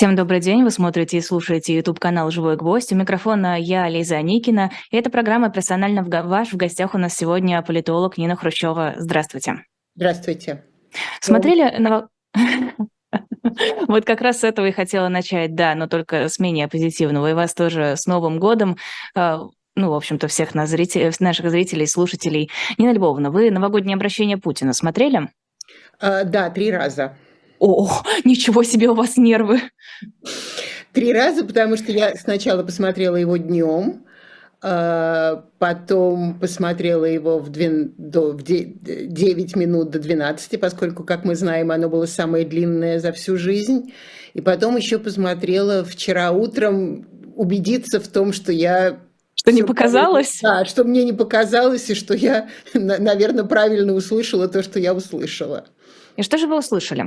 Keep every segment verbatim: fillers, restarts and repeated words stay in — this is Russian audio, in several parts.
Всем добрый день. Вы смотрите и слушаете YouTube-канал «Живой гвоздь». У микрофона я, Лиза Аникина. И это программа «Персонально в го- ваш». В гостях у нас сегодня политолог Нина Хрущева. Здравствуйте. Здравствуйте. Смотрели на... Вот как раз с этого и хотела начать, да, но только с менее позитивного. И вас тоже с Новым годом. э, Ну, в общем-то, всех нас, зрителей, наших зрителей, слушателей. Нина Львовна, вы новогоднее обращение Путина смотрели? А, да, три раза. О, ничего себе у вас нервы. Три раза, потому что я сначала посмотрела его днем, потом посмотрела его в, двен- до, в де- девять минут до двенадцати, поскольку, как мы знаем, оно было самое длинное за всю жизнь. И потом еще посмотрела вчера утром, убедиться в том, что я... Что не всё показалось? правильно- Да, что мне не показалось, и что я, на- наверное, правильно услышала то, что я услышала. И что же вы услышали?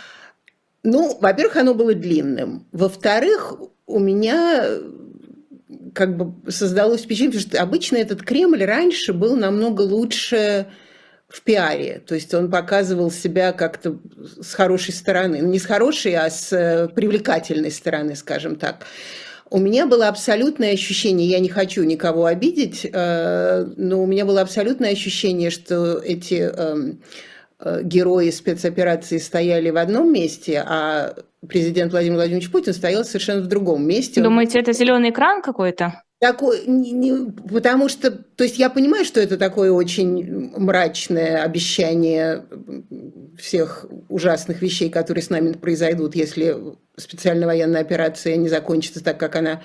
Ну, во-первых, оно было длинным. Во-вторых, у меня э, как бы создалось впечатление, потому что обычно этот Кремль раньше был намного лучше в пиаре. То есть он показывал себя как-то с хорошей стороны. Ну, не с хорошей, а с э, привлекательной стороны, скажем так. У меня было абсолютное ощущение, я не хочу никого обидеть, э, но у меня было абсолютное ощущение, что эти эм, э, герои спецоперации стояли в одном месте, а президент Владимир Владимирович Путин стоял совершенно в другом месте. Он Думаете, это зеленый экран какой-то? такой, не- не- потому что, то есть я понимаю, что это такое очень мрачное обещание всех ужасных вещей, которые с нами произойдут, если специальная военная операция не закончится так, как она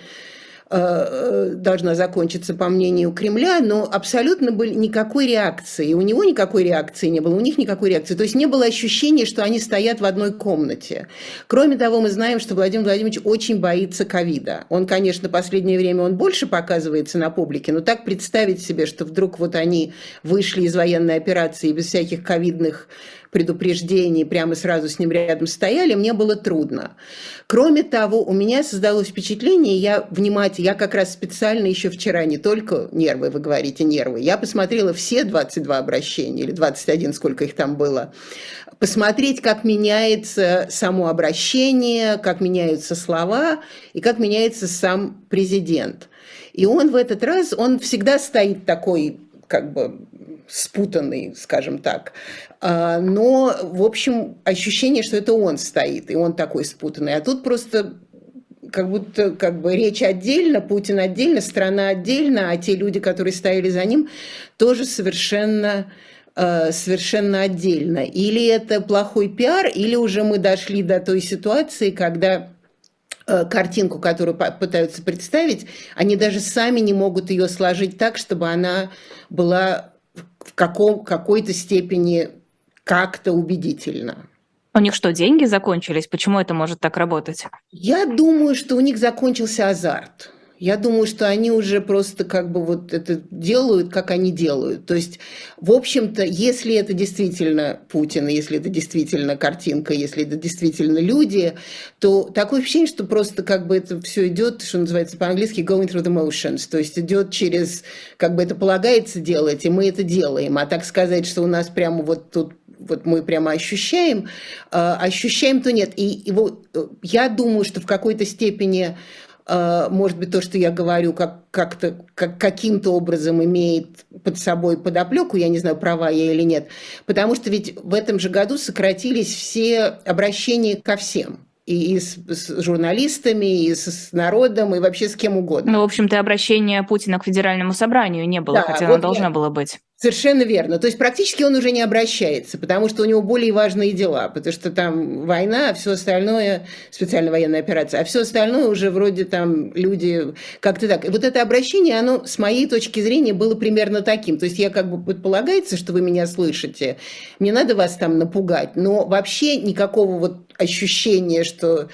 э, должна закончиться, по мнению Кремля, но абсолютно были никакой реакции. У него никакой реакции не было, у них никакой реакции. То есть не было ощущения, что они стоят в одной комнате. Кроме того, мы знаем, что Владимир Владимирович очень боится ковида. Он, конечно, в последнее время он больше показывается на публике, но так представить себе, что вдруг вот они вышли из военной операции без всяких ковидных предупреждений, прямо сразу с ним рядом стояли, мне было трудно. Кроме того, у меня создалось впечатление, я внимательно, я как раз специально еще вчера, не только нервы, вы говорите нервы, я посмотрела все двадцать два обращения, или двадцать один, сколько их там было, посмотреть, как меняется само обращение, как меняются слова и как меняется сам президент. И он в этот раз, он всегда стоит такой, как бы спутанный, скажем так. А, Но, в общем, ощущение, что это он стоит, и он такой спутанный. А тут просто как будто как бы речь отдельно, Путин отдельно, страна отдельно, а те люди, которые стояли за ним, тоже совершенно, э, совершенно отдельно. Или это плохой пиар, или уже мы дошли до той ситуации, когда э, картинку, которую по- пытаются представить, они даже сами не могут ее сложить так, чтобы она была в каком, какой-то степени как-то убедительна. У них что, деньги закончились? Почему это может так работать? Я думаю, что у них закончился азарт. Я думаю, что они уже просто как бы вот это делают, как они делают. То есть, в общем-то, если это действительно Путин, если это действительно картинка, если это действительно люди, то такое ощущение, что просто как бы это все идет, что называется по-английски going through the motions, то есть идет через, как бы это полагается делать, и мы это делаем. А так сказать, что у нас прямо вот тут вот мы прямо ощущаем, э, ощущаем, то нет. И, и вот, э, я думаю, что в какой-то степени, э, может быть, то, что я говорю, как, как-то, как, каким-то образом имеет под собой подоплеку, я не знаю, права я или нет, потому что ведь в этом же году сократились все обращения ко всем. И, и с, с журналистами, и с, с народом, и вообще с кем угодно. Ну, в общем-то, обращения Путина к Федеральному собранию не было, Да, хотя оно вот должно я- было быть. Совершенно верно. То есть практически он уже не обращается, потому что у него более важные дела, потому что там война, а все остальное, специальная военная операция, а все остальное уже вроде там люди как-то так. И вот это обращение, оно с моей точки зрения было примерно таким. То есть я как бы предполагается, что вы меня слышите, мне надо вас там напугать, но вообще никакого вот ощущения, что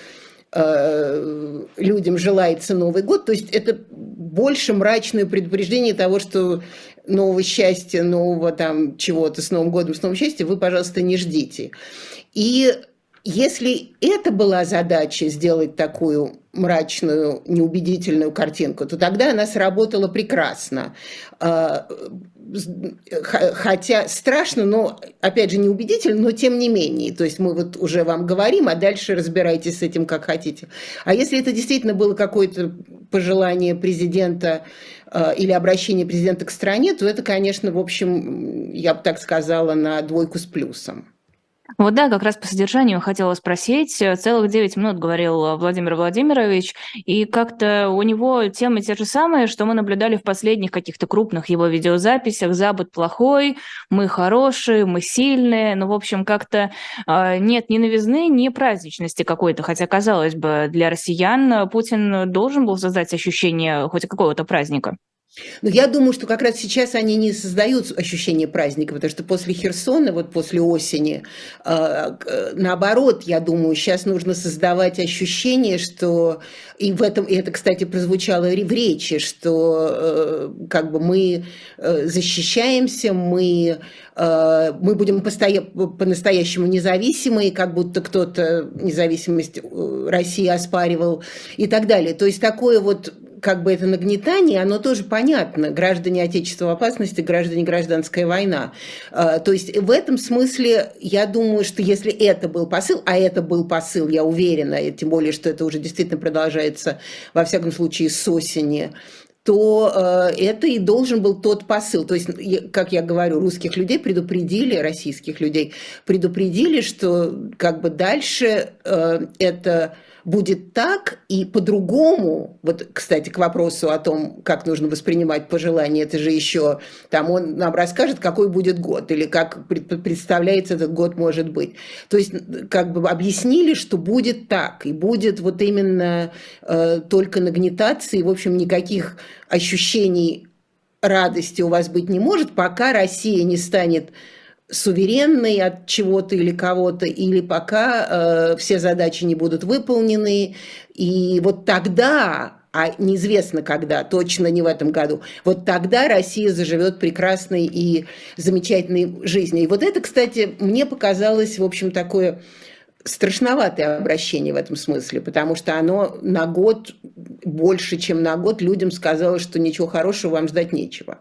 э, людям желается Новый год, то есть это больше мрачное предупреждение того, что нового счастья, нового там чего-то с Новым годом, с новым счастьем вы, пожалуйста, не ждите. И Если это была задача сделать такую мрачную, неубедительную картинку, то тогда она сработала прекрасно. Хотя страшно, но, опять же, неубедительно, но тем не менее. То есть мы вот уже вам говорим, а дальше разбирайтесь с этим как хотите. А если это действительно было какое-то пожелание президента или обращение президента к стране, то это, конечно, в общем, я бы так сказала, на двойку с плюсом. Вот да, как раз по содержанию хотела спросить. Целых девять минут говорил Владимир Владимирович, и как-то у него темы те же самые, что мы наблюдали в последних каких-то крупных его видеозаписях. Запад плохой, мы хорошие, мы сильные. Ну, в общем, как-то э, нет ни новизны, ни праздничности какой-то. Хотя, казалось бы, для россиян Путин должен был создать ощущение хоть какого-то праздника. Но я думаю, что как раз сейчас они не создают ощущение праздника, потому что после Херсона, вот после осени, наоборот, я думаю, сейчас нужно создавать ощущение, что, и в этом, и это, кстати, прозвучало в речи, что как бы мы защищаемся, мы, мы будем по-настоящему независимы, как будто кто-то независимость России оспаривал и так далее. То есть такое вот как бы это нагнетание, оно тоже понятно. Граждане Отечества в опасности, граждане гражданская война. То есть в этом смысле я думаю, что если это был посыл, а это был посыл, я уверена, и тем более, что это уже действительно продолжается, во всяком случае, с осени, то э, это и должен был тот посыл. То есть, как я говорю, русских людей предупредили, российских людей предупредили, что как бы дальше э, это будет так и по-другому. Вот, кстати, к вопросу о том, как нужно воспринимать пожелания, это же еще там он нам расскажет, какой будет год или как представляется этот год может быть. То есть как бы объяснили, что будет так и будет вот именно э, только нагнетаться и, в общем, никаких ощущений радости у вас быть не может, пока Россия не станет суверенной от чего-то или кого-то, или пока э, все задачи не будут выполнены. И вот тогда, а неизвестно когда, точно не в этом году, вот тогда Россия заживет прекрасной и замечательной жизнью. И вот это, кстати, мне показалось, в общем, такое страшноватое обращение в этом смысле, потому что оно на год, больше, чем на год, людям сказало, что ничего хорошего вам ждать нечего.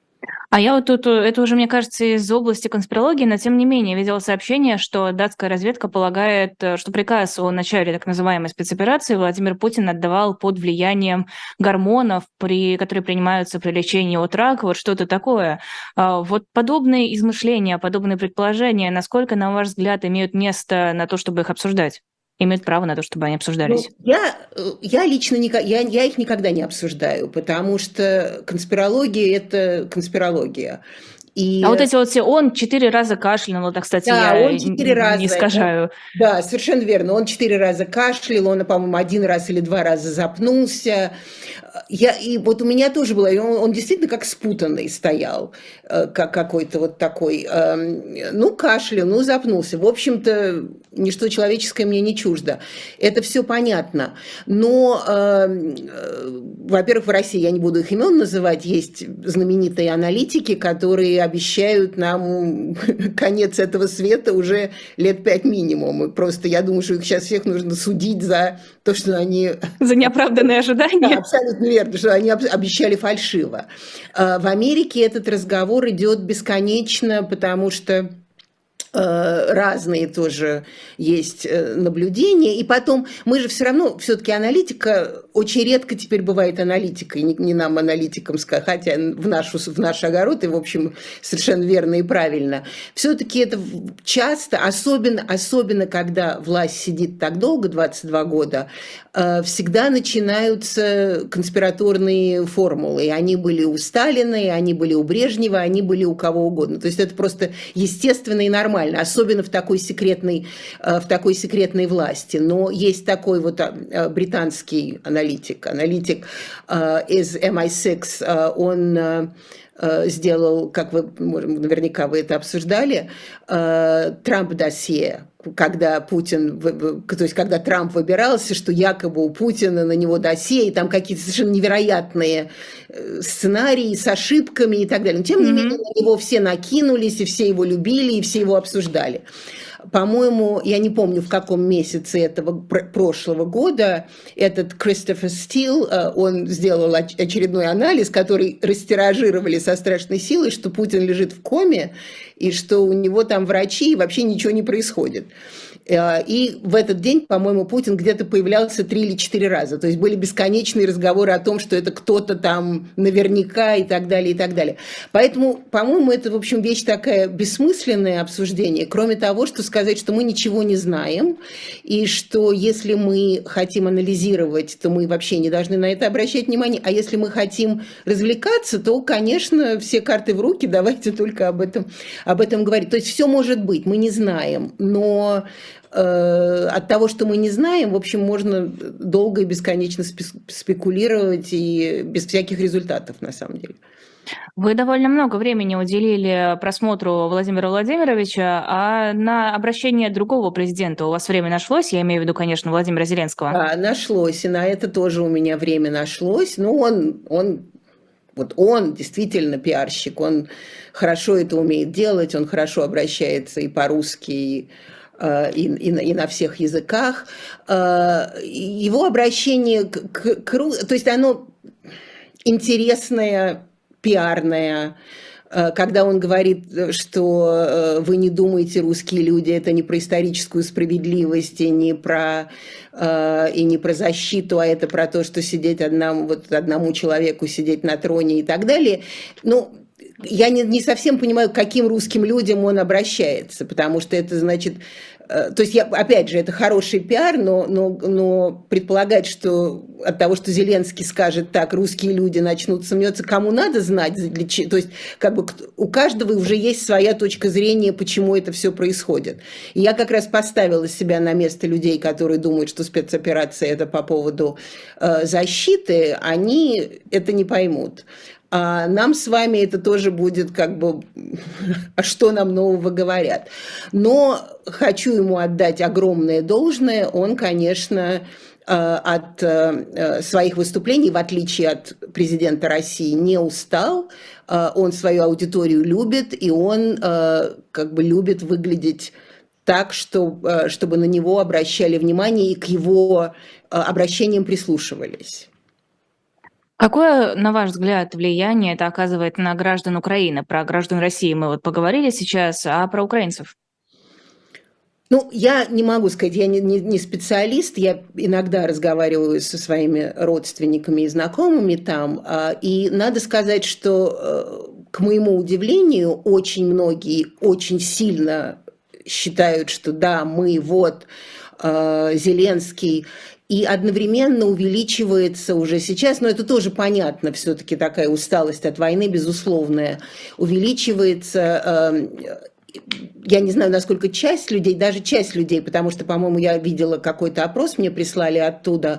А я вот тут, это уже, мне кажется, из области конспирологии, но тем не менее видела сообщение, что датская разведка полагает, что приказ о начале так называемой спецоперации Владимир Путин отдавал под влиянием гормонов, при, которые принимаются при лечении от рака, вот что-то такое. Вот подобные измышления, подобные предположения, насколько, на ваш взгляд, имеют место на то, чтобы их обсуждать? Имеют право на то, чтобы они обсуждались? Ну, я, я лично не, я, я их никогда не обсуждаю, потому что конспирология – это конспирология. И... А вот эти вот все, он четыре раза кашлянул, это, кстати, да, я он четыре раза, не искажаю. Да, да, совершенно верно. Он четыре раза кашлял, он, по-моему, один раз или два раза запнулся. Я, и вот у меня тоже было, он, он действительно как спутанный стоял, как какой-то вот такой, ну, кашлял, ну, запнулся. В общем-то, ничто человеческое мне не чуждо. Это все понятно. Но, во-первых, в России, я не буду их имен называть, есть знаменитые аналитики, которые обещают нам конец этого света уже лет пять минимум. И просто я думаю, что их сейчас всех нужно судить за то, что они... За неоправданные ожидания. Да, абсолютно верно, что они обещали фальшиво. В Америке этот разговор идет бесконечно, потому что разные тоже есть наблюдения. И потом, мы же все равно, все-таки аналитика, очень редко теперь бывает аналитикой, не, не нам, аналитикам, хотя в, нашу, в наш огород, и, в общем, совершенно верно и правильно. Все-таки это часто, особенно, особенно когда власть сидит так долго, двадцать два года, всегда начинаются конспираторные формулы. И они были у Сталина, и они были у Брежнева, они были у кого угодно. То есть это просто естественно и нормально. Особенно в такой секретной, в такой секретной власти. Но есть такой вот британский аналитик, аналитик из эм ай шесть, он сделал, как вы, наверняка вы это обсуждали, Трамп-досье, когда Путин, то есть когда Трамп выбирался, что якобы у Путина на него досье, и там какие-то совершенно невероятные сценарии с ошибками и так далее. Но тем не менее, на него все накинулись, и все его любили, и все его обсуждали. По-моему, я не помню, в каком месяце этого прошлого года этот Кристофер Стил, он сделал очередной анализ, который растиражировали со страшной силой, что Путин лежит в коме, и что у него там врачи, и вообще ничего не происходит. И в этот день, по-моему, Путин где-то появлялся три или четыре раза. То есть были бесконечные разговоры о том, что это кто-то там наверняка и так далее, и так далее. Поэтому, по-моему, это, в общем, вещь такая бессмысленное обсуждение, кроме того, что сказать, что мы ничего не знаем, и что если мы хотим анализировать, то мы вообще не должны на это обращать внимание, а если мы хотим развлекаться, то, конечно, все карты в руки, давайте только об этом, об этом говорить. То есть все может быть, мы не знаем, но от того, что мы не знаем, в общем, можно долго и бесконечно спекулировать и без всяких результатов, на самом деле. Вы довольно много времени уделили просмотру Владимира Владимировича, а на обращение другого президента у вас время нашлось? Я имею в виду, конечно, Владимира Зеленского. Да, нашлось, и на это тоже у меня время нашлось. Ну, он, он, вот он действительно пиарщик, он хорошо это умеет делать, он хорошо обращается и по-русски, и И, и, и на всех языках. Его обращение к, к, к... То есть оно интересное, пиарное, когда он говорит, что вы не думаете, русские люди, это не про историческую справедливость и не про, и не про защиту, а это про то, что сидеть одному, вот одному человеку сидеть на троне и так далее. Ну, я не, не совсем понимаю, к каким русским людям он обращается, потому что это значит... То есть, я, опять же, это хороший пиар, но, но, но предполагать, что от того, что Зеленский скажет так, русские люди начнут сомневаться, кому надо знать, для, то есть как бы у каждого уже есть своя точка зрения, почему это все происходит. И я как раз поставила себя на место людей, которые думают, что спецоперация это по поводу э, защиты, они это не поймут. А нам с вами это тоже будет как бы, а что нам нового говорят. Но хочу ему отдать огромное должное, он, конечно, от своих выступлений, в отличие от президента России, не устал, он свою аудиторию любит, и он как бы любит выглядеть так, что, чтобы на него обращали внимание и к его обращениям прислушивались. Какое, на ваш взгляд, влияние это оказывает на граждан Украины? Про граждан России мы вот поговорили сейчас, а про украинцев? Ну, я не могу сказать, я не, не, не специалист, я иногда разговариваю со своими родственниками и знакомыми там, и надо сказать, что, к моему удивлению, очень многие очень сильно считают, что да, мы вот, Зеленский, и одновременно увеличивается уже сейчас, но это тоже понятно, все-таки такая усталость от войны, безусловная, увеличивается, я не знаю, насколько часть людей, даже часть людей, потому что, по-моему, я видела какой-то опрос, мне прислали оттуда,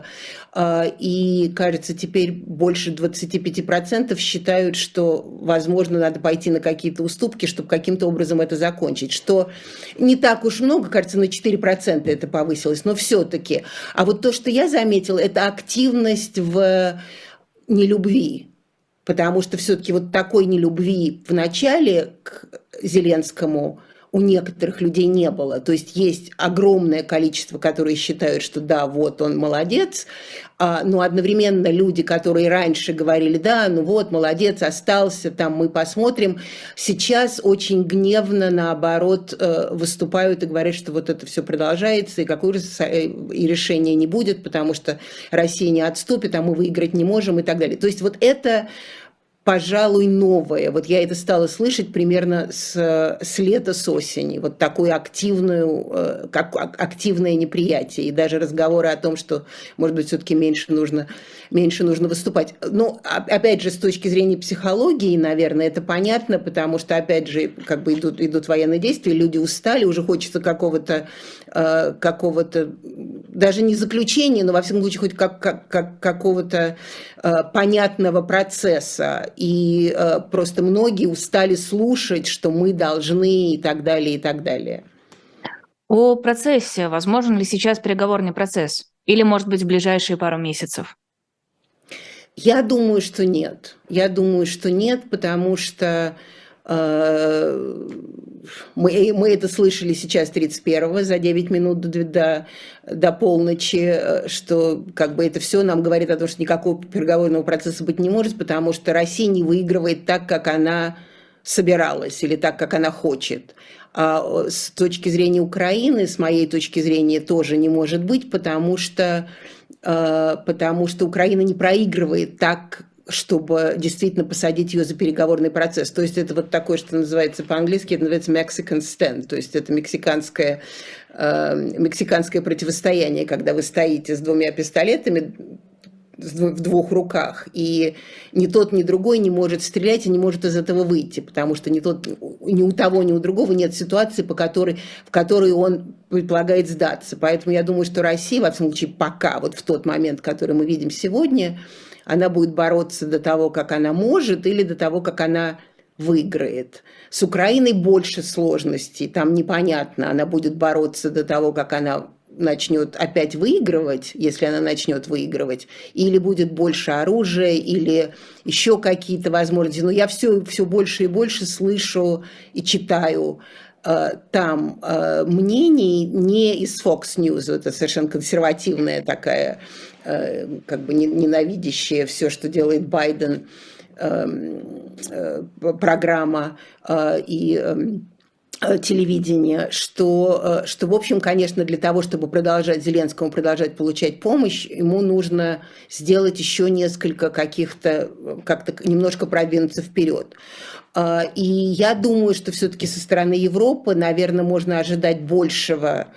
и, кажется, теперь больше двадцать пять процентов считают, что, возможно, надо пойти на какие-то уступки, чтобы каким-то образом это закончить, что не так уж много, кажется, на четыре процента это повысилось, но все-таки. А вот то, что я заметила, это активность в нелюбви, потому что все-таки вот такой нелюбви в начале к Зеленскому у некоторых людей не было. То есть есть огромное количество, которые считают, что да, вот он молодец, но одновременно люди, которые раньше говорили, да, ну вот, молодец, остался, там мы посмотрим, сейчас очень гневно, наоборот, выступают и говорят, что вот это все продолжается, и какое и решения не будет, потому что Россия не отступит, а мы выиграть не можем и так далее. То есть вот это... пожалуй, новое. Вот я это стала слышать примерно с, с лета, с осени. Вот такое активную, как, активное неприятие. И даже разговоры о том, что, может быть, все-таки меньше нужно, меньше нужно выступать. Но, опять же, с точки зрения психологии, наверное, это понятно, потому что, опять же, как бы идут, идут военные действия, люди устали, уже хочется какого-то, какого-то даже не заключения, но, во всяком случае, хоть как, как, как, какого-то понятного процесса. И э, просто многие устали слушать, что мы должны и так далее, и так далее. О процессе. Возможен ли сейчас переговорный процесс? Или, может быть, в ближайшие пару месяцев? Я думаю, что нет. Я думаю, что нет, потому что Мы, мы это слышали сейчас тридцать первого за девять минут до, до, до полночи, что как бы это все нам говорит о том, что никакого переговорного процесса быть не может, потому что Россия не выигрывает так, как она собиралась или так, как она хочет. А с точки зрения Украины, с моей точки зрения, тоже не может быть, потому что, потому что Украина не проигрывает так, чтобы действительно посадить ее за переговорный процесс. То есть это вот такое, что называется по-английски, это называется Mexican stand, то есть это мексиканское, э, мексиканское противостояние, когда вы стоите с двумя пистолетами в двух руках, и ни тот, ни другой не может стрелять и не может из этого выйти, потому что ни, тот, ни у того, ни у другого нет ситуации, по которой, в которой он предполагает сдаться. Поэтому я думаю, что Россия, во всяком случае, пока, вот в тот момент, который мы видим сегодня, она будет бороться до того, как она может, или до того, как она выиграет. С Украиной больше сложностей, там непонятно, она будет бороться до того, как она начнет опять выигрывать, если она начнет выигрывать, или будет больше оружия, или еще какие-то возможности. Но я все, все больше и больше слышу и читаю там мнений не из Fox News, это совершенно консервативная такая, как бы ненавидящая все, что делает Байден, программа и телевидение, что, что, в общем, конечно, для того, чтобы продолжать Зеленскому продолжать получать помощь, ему нужно сделать еще несколько каких-то, как-то немножко продвинуться вперед. И я думаю, что все-таки со стороны Европы, наверное, можно ожидать большего,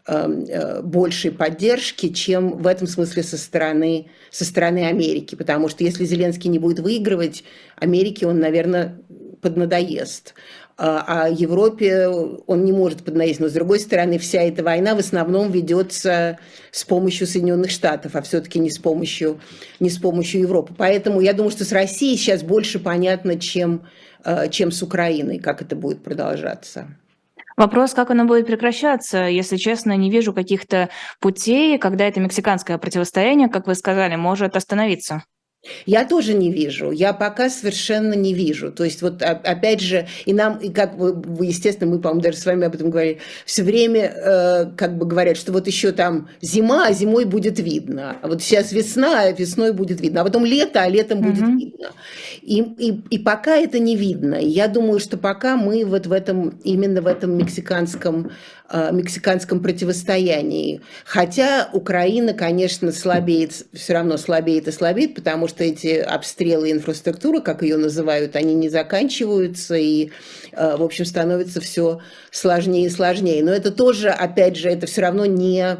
большей поддержки, чем в этом смысле со стороны, со стороны Америки. Потому что если Зеленский не будет выигрывать, Америке он, наверное, поднадоест. А Европе он не может поднадоесть. Но, с другой стороны, вся эта война в основном ведется с помощью Соединенных Штатов, а все-таки не с помощью, не с помощью Европы. Поэтому я думаю, что с Россией сейчас больше понятно, чем, чем с Украиной, как это будет продолжаться. Вопрос, как оно будет прекращаться. Если честно, не вижу каких-то путей, когда это мексиканское противостояние, как вы сказали, может остановиться. Я тоже не вижу, я пока совершенно не вижу. То есть вот опять же, и нам, и как вы, естественно, мы, по-моему, даже с вами об этом говорили, все время э, как бы говорят, что вот еще там зима, а зимой будет видно. А вот сейчас весна, а весной будет видно. А потом лето, а летом будет mm-hmm. видно. И, и, и пока это не видно. И я думаю, что пока мы вот в этом, именно в этом мексиканском, э, мексиканском противостоянии. Хотя Украина, конечно, слабеет, все равно слабеет и слабеет, потому что эти обстрелы инфраструктуры, как ее называют, они не заканчиваются и, в общем, становится все сложнее и сложнее. Но это тоже, опять же, это все равно не...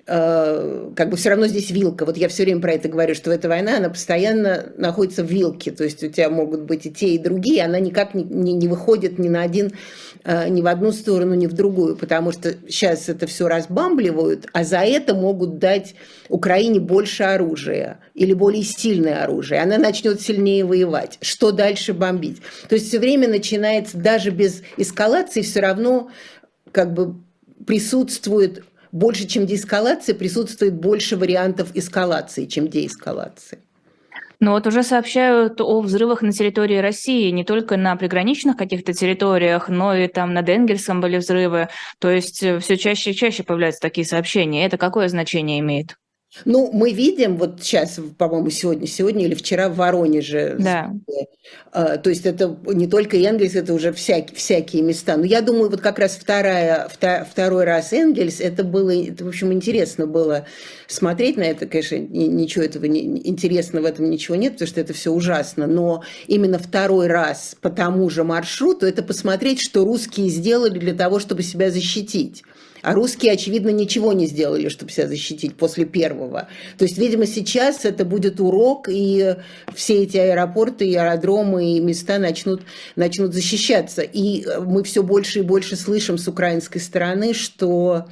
как бы все равно здесь вилка. Вот я все время про это говорю, что эта война, она постоянно находится в вилке. То есть у тебя могут быть и те, и другие. Она никак не, не, не выходит ни на один, ни в одну сторону, ни в другую. Потому что сейчас это все разбамбливают, а за это могут дать Украине больше оружия или более стильное оружие. Она начнет сильнее воевать. Что дальше бомбить? То есть все время начинается, даже без эскалации, все равно как бы присутствует... Больше, чем деэскалации, присутствует больше вариантов эскалации, чем деэскалации. Но вот уже сообщают о взрывах на территории России, не только на приграничных каких-то территориях, но и там над Энгельсом были взрывы. То есть все чаще и чаще появляются такие сообщения. Это какое значение имеет? Ну, мы видим, вот сейчас, по-моему, сегодня, сегодня или вчера в Воронеже. Да. То есть это не только Энгельс, это уже всякие, всякие места. Но я думаю, вот как раз вторая, второй раз Энгельс, это было, это, в общем, интересно было смотреть на это. Конечно, ничего этого не, интересного в этом ничего нет, потому что это все ужасно. Но именно второй раз по тому же маршруту, это посмотреть, что русские сделали для того, чтобы себя защитить. А русские, очевидно, ничего не сделали, чтобы себя защитить после первого. То есть, видимо, сейчас это будет урок, и все эти аэропорты, и аэродромы, и места начнут, начнут защищаться. И мы все больше и больше слышим с украинской стороны, что,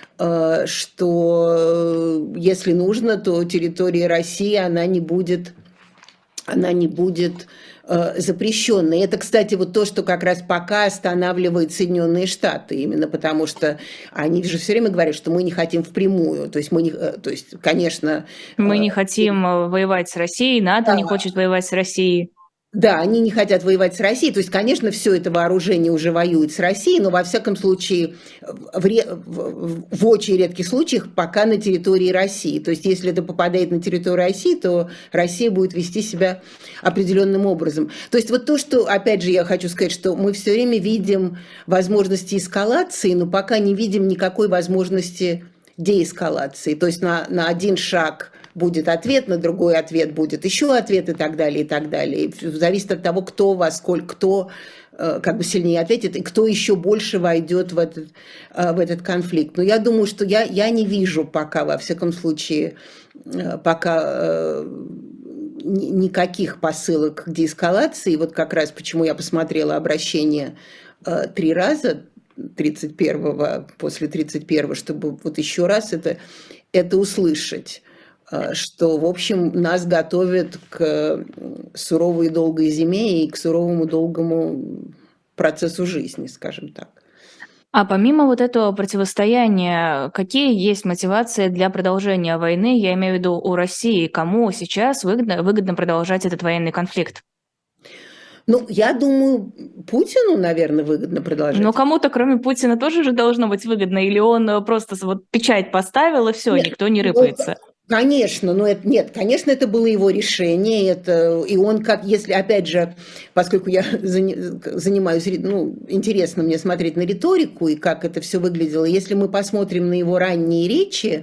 что если нужно, то территория России, она не будет, она не будет запрещенной. Это, кстати, вот то, что как раз пока останавливает Соединенные Штаты, именно потому что они же все время говорят, что мы не хотим впрямую. То есть, мы не, то есть конечно... Мы не хотим воевать с Россией, НАТО да. не хочет воевать с Россией. Да, они не хотят воевать с Россией. То есть, конечно, все это вооружение уже воюет с Россией, но во всяком случае, в, ре, в, в очень редких случаях пока на территории России. То есть, если это попадает на территорию России, то Россия будет вести себя определенным образом. То есть, вот то, что, опять же, я хочу сказать, что мы все время видим возможности эскалации, но пока не видим никакой возможности деэскалации. То есть, на, на один шаг будет ответ, на другой ответ будет еще ответ и так далее, и так далее. И зависит от того, кто во сколько, кто как бы сильнее ответит, и кто еще больше войдет в этот, в этот конфликт. Но я думаю, что я, я не вижу пока, во всяком случае, пока никаких посылок к деэскалации. Вот как раз почему я посмотрела обращение три раза, тридцать первого, после тридцать первого, чтобы вот еще раз это, это услышать, что, в общем, нас готовят к суровой и долгой зиме и к суровому долгому процессу жизни, скажем так. А помимо вот этого противостояния, какие есть мотивации для продолжения войны? Я имею в виду у России. Кому сейчас выгодно, выгодно продолжать этот военный конфликт? Ну, я думаю, Путину, наверное, выгодно продолжать. Но кому-то, кроме Путина, тоже же должно быть выгодно? Или он просто вот печать поставил, и все, никто не рыпается? Конечно, но это нет, конечно, это было его решение, это и он как, если опять же, поскольку я занимаюсь, ну, интересно мне смотреть на риторику и как это все выглядело, если мы посмотрим на его ранние речи,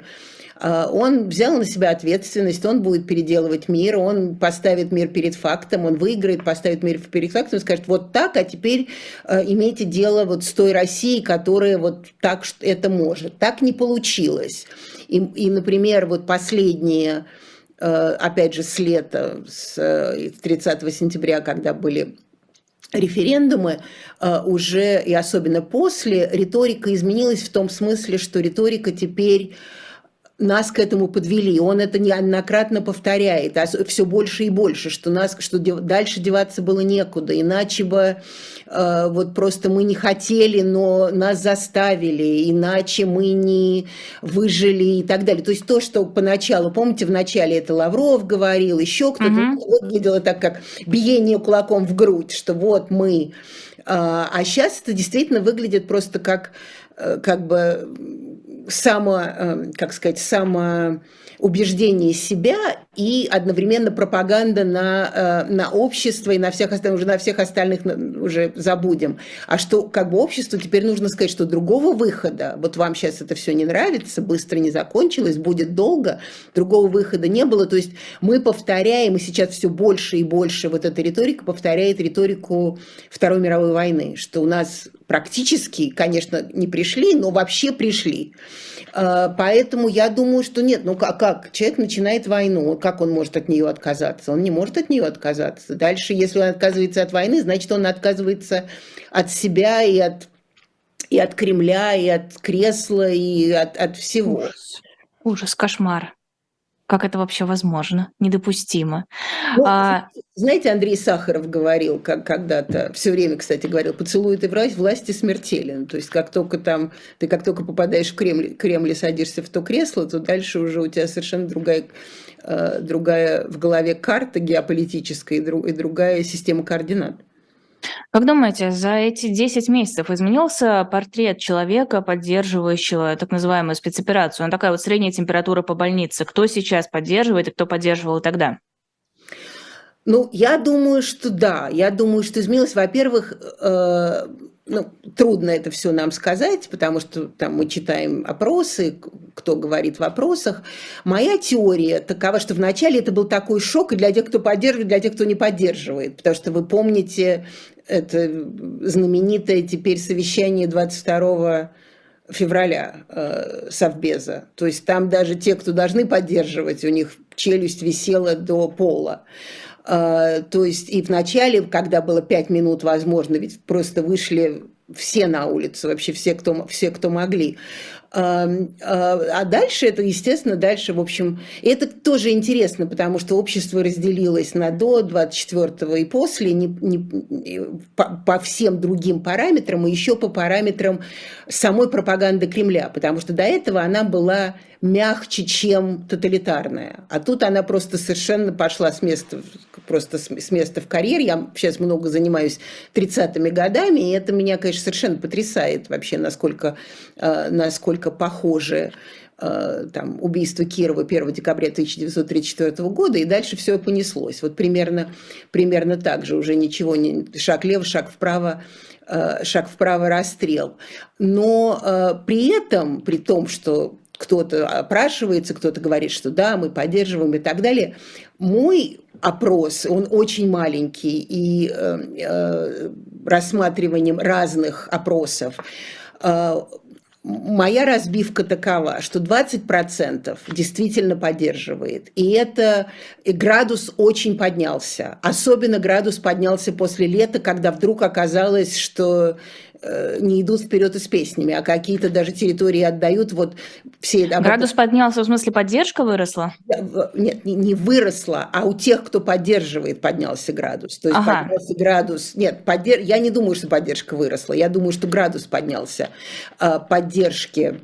он взял на себя ответственность, он будет переделывать мир, он поставит мир перед фактом, он выиграет, поставит мир перед фактом и скажет, вот так, а теперь имейте дело вот с той Россией, которая вот так это может. Так не получилось. И, и например, вот последние, опять же, с лета, с тридцатого сентября, когда были референдумы, уже и особенно после, риторика изменилась в том смысле, что риторика теперь нас к этому подвели. Он это неоднократно повторяет, а все больше и больше, что нас, что дальше деваться было некуда, иначе бы э, вот просто мы не хотели, но нас заставили, иначе мы не выжили и так далее. То есть то, что поначалу, помните, в начале это Лавров говорил, еще кто-то, mm-hmm. выглядело так, как биение кулаком в грудь, что вот мы. А, а сейчас это действительно выглядит просто как, как бы само, как сказать, самоубеждение себя и одновременно пропаганда на, на общество и на всех остальных, уже на всех остальных уже забудем. А что как бы обществу теперь нужно сказать, что другого выхода, вот вам сейчас это все не нравится, быстро не закончилось, будет долго, другого выхода не было. То есть мы повторяем, и сейчас все больше и больше вот эта риторика повторяет риторику Второй мировой войны, что у нас практически, конечно, не пришли, но вообще пришли. Поэтому я думаю, что нет, ну как, как? Человек начинает войну, как он может от нее отказаться? Он не может от нее отказаться. Дальше, если он отказывается от войны, значит, он отказывается от себя и от, и от Кремля, и от кресла, и от, от всего. Ужас, ужас, кошмар. Как это вообще возможно? Недопустимо. Ну, а... Знаете, Андрей Сахаров говорил, как когда-то, все время, кстати, говорил, поцелуй ты власти смертелен. То есть как только там, ты как только попадаешь в Кремль, Кремль и садишься в то кресло, то дальше уже у тебя совершенно другая, другая в голове карта геополитическая и другая система координат. Как думаете, за эти десять месяцев изменился портрет человека, поддерживающего так называемую спецоперацию? Ну, такая вот средняя температура по больнице. Кто сейчас поддерживает и кто поддерживал тогда? Ну, я думаю, что да. Я думаю, что изменилось. Во-первых, э, ну, трудно это все нам сказать, потому что там мы читаем опросы, кто говорит в опросах. Моя теория такова, что вначале это был такой шок и для тех, кто поддерживает, и для тех, кто не поддерживает. Потому что вы помните это знаменитое теперь совещание двадцать второго февраля э, Совбеза. То есть там даже те, кто должны поддерживать, у них челюсть висела до пола. Uh, то есть и в начале, когда было пять минут, возможно, ведь просто вышли все на улицу, вообще все, кто, все, кто могли. А, а, а дальше это, естественно, дальше, в общем, это тоже интересно, потому что общество разделилось на до двадцать четвёртого и после, не, не, по, по всем другим параметрам, и еще по параметрам самой пропаганды Кремля, потому что до этого она была мягче, чем тоталитарная. А тут она просто совершенно пошла с места, просто с места в карьер. Я сейчас много занимаюсь тридцатыми годами, и это меня, конечно, совершенно потрясает вообще, насколько, насколько похожи там, убийство Кирова первого декабря тысяча девятьсот тридцать четвёртого года, и дальше все понеслось. Вот примерно, примерно так же, уже ничего не... Шаг влево, шаг вправо, шаг вправо, расстрел. Но при этом, при том, что кто-то опрашивается, кто-то говорит, что да, мы поддерживаем и так далее. Мой опрос, он очень маленький, и э, э, рассматриванием разных опросов э, моя разбивка такова, что двадцать процентов действительно поддерживает. И это и градус очень поднялся. Особенно градус поднялся после лета, когда вдруг оказалось, что не идут вперед и с песнями, а какие-то даже территории отдают. Вот все... Градус поднялся, в смысле поддержка выросла? Нет, не выросла, а у тех, кто поддерживает, поднялся градус. То есть ага. поднялся градус... Нет, поддерж... я не думаю, что поддержка выросла. Я думаю, что градус поднялся поддержки.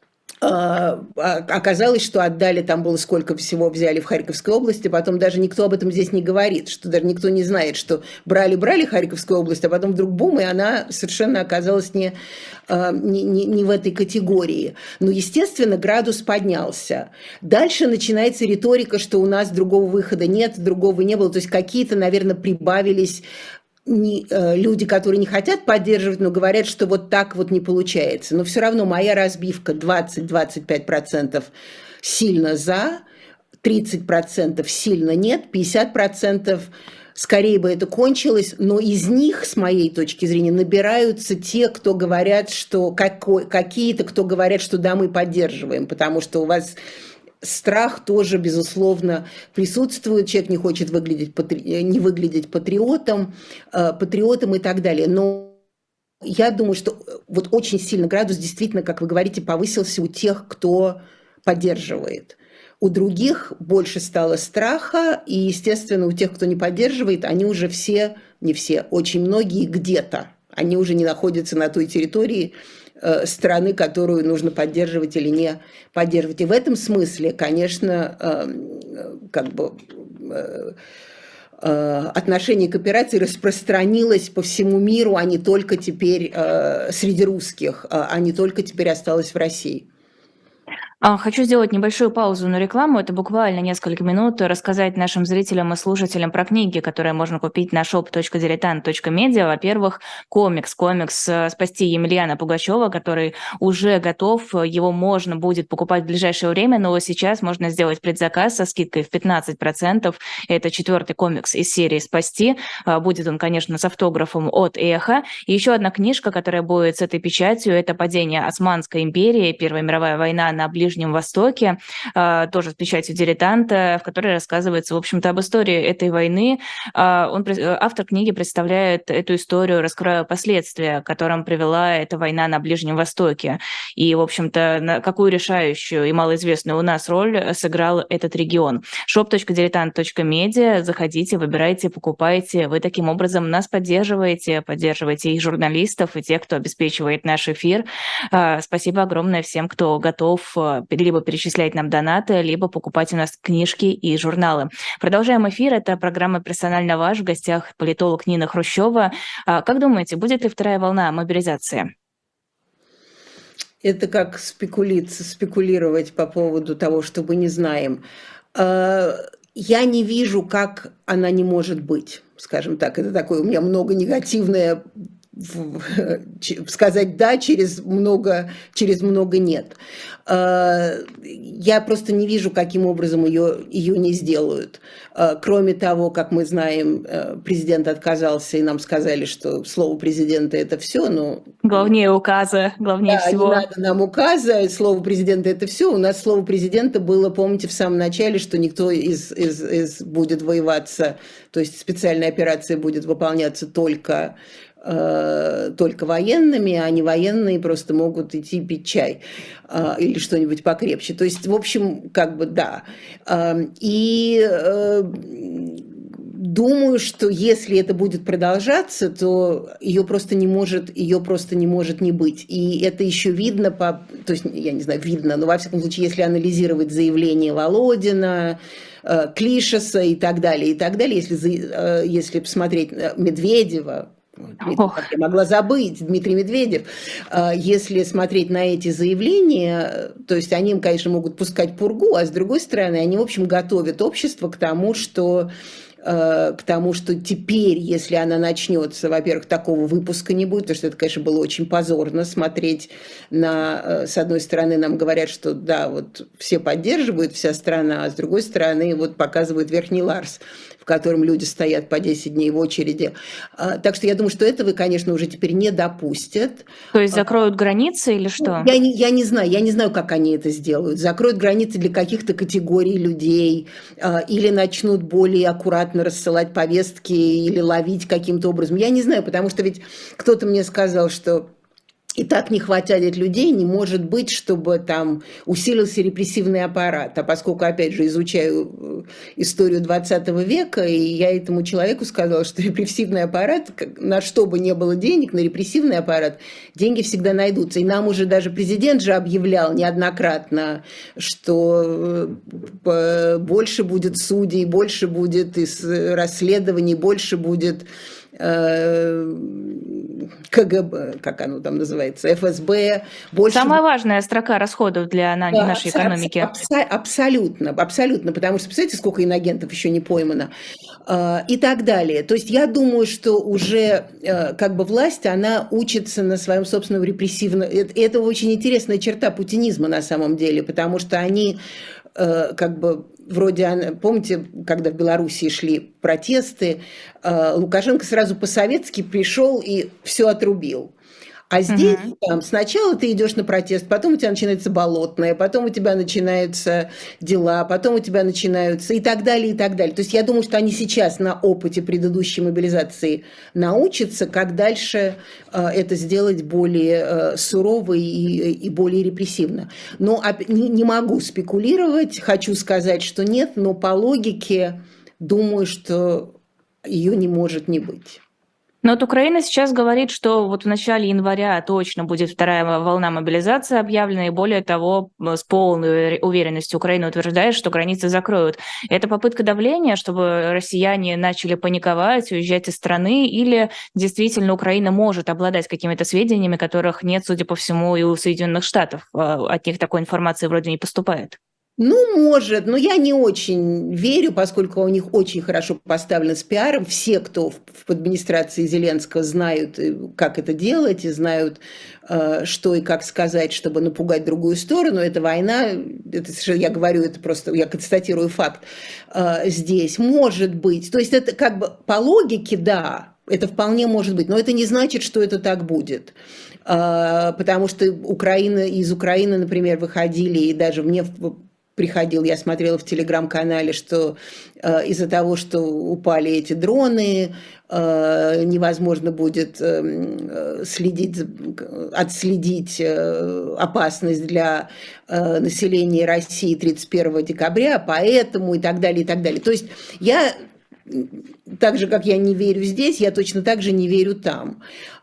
Оказалось, что отдали, там было сколько всего взяли в Харьковской области, потом даже никто об этом здесь не говорит, что даже никто не знает, что брали-брали Харьковскую область, а потом вдруг бум, и она совершенно оказалась не, не, не, не в этой категории. Но, естественно, градус поднялся. Дальше начинается риторика, что у нас другого выхода нет, другого не было, то есть какие-то, наверное, прибавились Не, э, люди, которые не хотят поддерживать, но говорят, что вот так вот не получается. Но все равно моя разбивка двадцать-двадцать пять процентов сильно за, тридцать процентов сильно нет, пятьдесят процентов скорее бы это кончилось, но из них, с моей точки зрения, набираются те, кто говорят, что какой, какие-то, кто говорят, что да, мы поддерживаем, потому что у вас... Страх тоже, безусловно, присутствует. Человек не хочет выглядеть, патри... не выглядеть патриотом, э, патриотом и так далее. Но я думаю, что вот очень сильно градус действительно, как вы говорите, повысился у тех, кто поддерживает. У других больше стало страха, и, естественно, у тех, кто не поддерживает, они уже все, не все, очень многие где-то. Они уже не находятся на той территории, страны, которую нужно поддерживать или не поддерживать. И в этом смысле, конечно, как бы отношение к операции распространилось по всему миру, а не только теперь среди русских, а не только теперь осталось в России. Хочу сделать небольшую паузу на рекламу, это буквально несколько минут, рассказать нашим зрителям и слушателям про книги, которые можно купить на шоп точка дилетант точка медиа. Во-первых, комикс, комикс «Спасти Емельяна Пугачева», который уже готов, его можно будет покупать в ближайшее время, но сейчас можно сделать предзаказ со скидкой в пятнадцать процентов. Это четвертый комикс из серии «Спасти». Будет он, конечно, с автографом от «Эхо». И еще одна книжка, которая будет с этой печатью, это «Падение Османской империи. Первая мировая война на Ближнем Востоке», тоже с печатью дилетанта, в которой рассказывается, в общем-то, об истории этой войны. Он, автор книги представляет эту историю, раскрывая последствия, к которым привела эта война на Ближнем Востоке. И, в общем-то, какую решающую и малоизвестную у нас роль сыграл этот регион. шоп точка дилетант точка медиа. Заходите, выбирайте, покупайте. Вы таким образом нас поддерживаете, поддерживаете и журналистов, и тех, кто обеспечивает наш эфир. Спасибо огромное всем, кто готов либо перечислять нам донаты, либо покупать у нас книжки и журналы. Продолжаем эфир. Это программа «Персонально ваш». В гостях политолог Нина Хрущева. Как думаете, будет ли вторая волна мобилизации? Это как спекулировать по поводу того, что мы не знаем. Я не вижу, как она не может быть, скажем так. Это такое у меня много негативное сказать «да» через много, через много «нет». Я просто не вижу, каким образом ее, ее не сделают. Кроме того, как мы знаем, президент отказался, и нам сказали, что слово президента – это все. Но... Главнее указа, главнее да, всего. Не надо нам указа, слово президента – это все. У нас слово президента было, помните, в самом начале, что никто из, из, из будет воеваться, то есть специальная операция будет выполняться только э, только военными, а не военные просто могут идти пить чай э, или что-нибудь покрепче. То есть, в общем, как бы да. Э, и э, думаю, что если это будет продолжаться, то ее просто не может, ее просто не может не быть. И это еще видно по, то есть, я не знаю, видно, но во всяком случае, если анализировать заявление Володина, Клишеса и так далее, и так далее, если, если посмотреть Медведева, как я могла забыть, Дмитрий Медведев, если смотреть на эти заявления, то есть они, конечно, могут пускать пургу, а с другой стороны, они, в общем, готовят общество к тому, что к тому, что теперь, если она начнется, во-первых, такого выпуска не будет, потому что это, конечно, было очень позорно смотреть на, с одной стороны, нам говорят, что да, вот все поддерживают, вся страна, а с другой стороны, вот показывают Верхний Ларс, в котором люди стоят по десять дней в очереди. Так что я думаю, что этого, конечно, уже теперь не допустят. То есть закроют границы или что? Я не, я не знаю, я не знаю, как они это сделают. Закроют границы для каких-то категорий людей или начнут более аккуратно рассылать повестки или ловить каким-то образом. Я не знаю, потому что ведь кто-то мне сказал, что и так не хватает людей, не может быть, чтобы там усилился репрессивный аппарат. А поскольку, опять же, изучаю историю двадцатого века, и я этому человеку сказала, что репрессивный аппарат, на что бы ни было денег, на репрессивный аппарат деньги всегда найдутся. И нам уже даже президент же объявлял неоднократно, что больше будет судей, больше будет расследований, больше будет КГБ, как оно там называется, эф эс бэ. Больше... Самая важная строка расходов для да, нашей абс- экономики. Абс- абсолютно, абсолютно, потому что, представляете, сколько иноагентов еще не поймано и так далее. То есть я думаю, что уже как бы власть, она учится на своем собственном репрессивном... Это очень интересная черта путинизма на самом деле, потому что они как бы... Вроде, помните, когда в Белоруссии шли протесты, Лукашенко сразу по-советски пришел и все отрубил. А здесь uh-huh. там, сначала ты идешь на протест, потом у тебя начинается болотное, потом у тебя начинаются дела, потом у тебя начинаются и так далее, и так далее. То есть я думаю, что они сейчас на опыте предыдущей мобилизации научатся, как дальше э, это сделать более э, сурово и, и более репрессивно. Но не, не могу спекулировать, хочу сказать, что нет, но по логике думаю, что ее не может не быть. Но вот Украина сейчас говорит, что вот в начале января точно будет вторая волна мобилизации объявлена, и более того, с полной уверенностью Украина утверждает, что границы закроют. Это попытка давления, чтобы россияне начали паниковать, уезжать из страны, или действительно Украина может обладать какими-то сведениями, которых нет, судя по всему, и у Соединенных Штатов. От них такой информации вроде не поступает. Ну, может, но я не очень верю, поскольку у них очень хорошо поставлено с пиаром. Все, кто в администрации Зеленского, знают, как это делать, и знают, что и как сказать, чтобы напугать другую сторону. Это война, это, я говорю, это просто, я констатирую факт здесь. Может быть, то есть это как бы по логике, да, это вполне может быть, но это не значит, что это так будет. Потому что Украина, из Украины, например, выходили, и даже мне приходил, я смотрела в телеграм-канале, что э, из-за того, что упали эти дроны, э, невозможно будет э, следить, отследить э, опасность для э, населения России тридцать первого декабря, поэтому и так далее, и так далее. То есть я, так же, как я не верю здесь, я точно так же не верю там.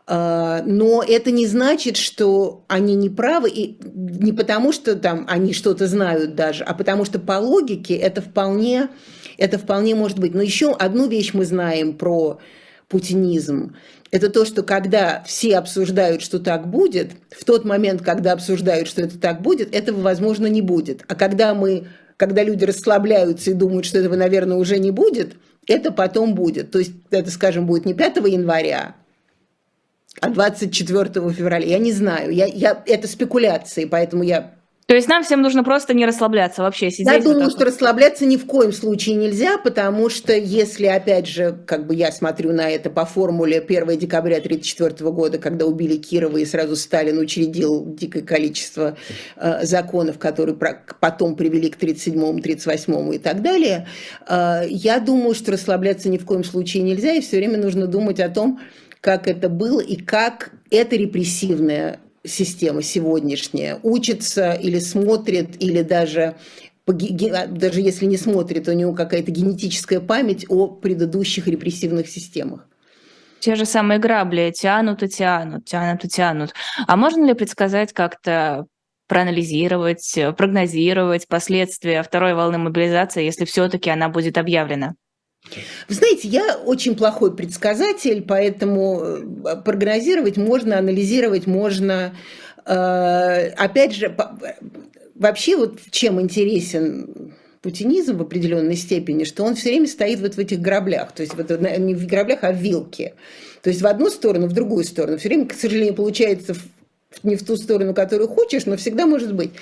Но это не значит, что они не правы, и не потому, что там они что-то знают даже, а потому что по логике это вполне, это вполне может быть. Но еще одну вещь мы знаем про путинизм. Это то, что когда все обсуждают, что так будет, в тот момент, когда обсуждают, что это так будет, этого, возможно, не будет. А когда, мы, когда люди расслабляются и думают, что этого, наверное, уже не будет, это потом будет. То есть это, скажем, будет не пятого января, а двадцать четвёртого февраля, я не знаю, я, я, это спекуляции, поэтому я... То есть нам всем нужно просто не расслабляться вообще, сидеть... Я думаю, вот что расслабляться ни в коем случае нельзя, потому что если, опять же, как бы я смотрю на это по формуле первого декабря тысяча девятьсот тридцать четвёртого года, когда убили Кирова, и сразу Сталин учредил дикое количество э, законов, которые потом привели к тридцать седьмому, тридцать восьмому и так далее, э, я думаю, что расслабляться ни в коем случае нельзя, и все время нужно думать о том, как это было и как эта репрессивная система сегодняшняя учится или смотрит, или даже, даже если не смотрит, у него какая-то генетическая память о предыдущих репрессивных системах. Те же самые грабли тянут и тянут, тянут и тянут. А можно ли предсказать как-то, проанализировать, прогнозировать последствия второй волны мобилизации, если все-таки она будет объявлена? Вы знаете, я очень плохой предсказатель, поэтому прогнозировать можно, анализировать можно. Опять же, вообще вот чем интересен путинизм в определенной степени, что он все время стоит вот в этих граблях, то есть вот не в граблях, а в вилке. То есть в одну сторону, в другую сторону. Все время, к сожалению, получается не в ту сторону, которую хочешь, но всегда может быть.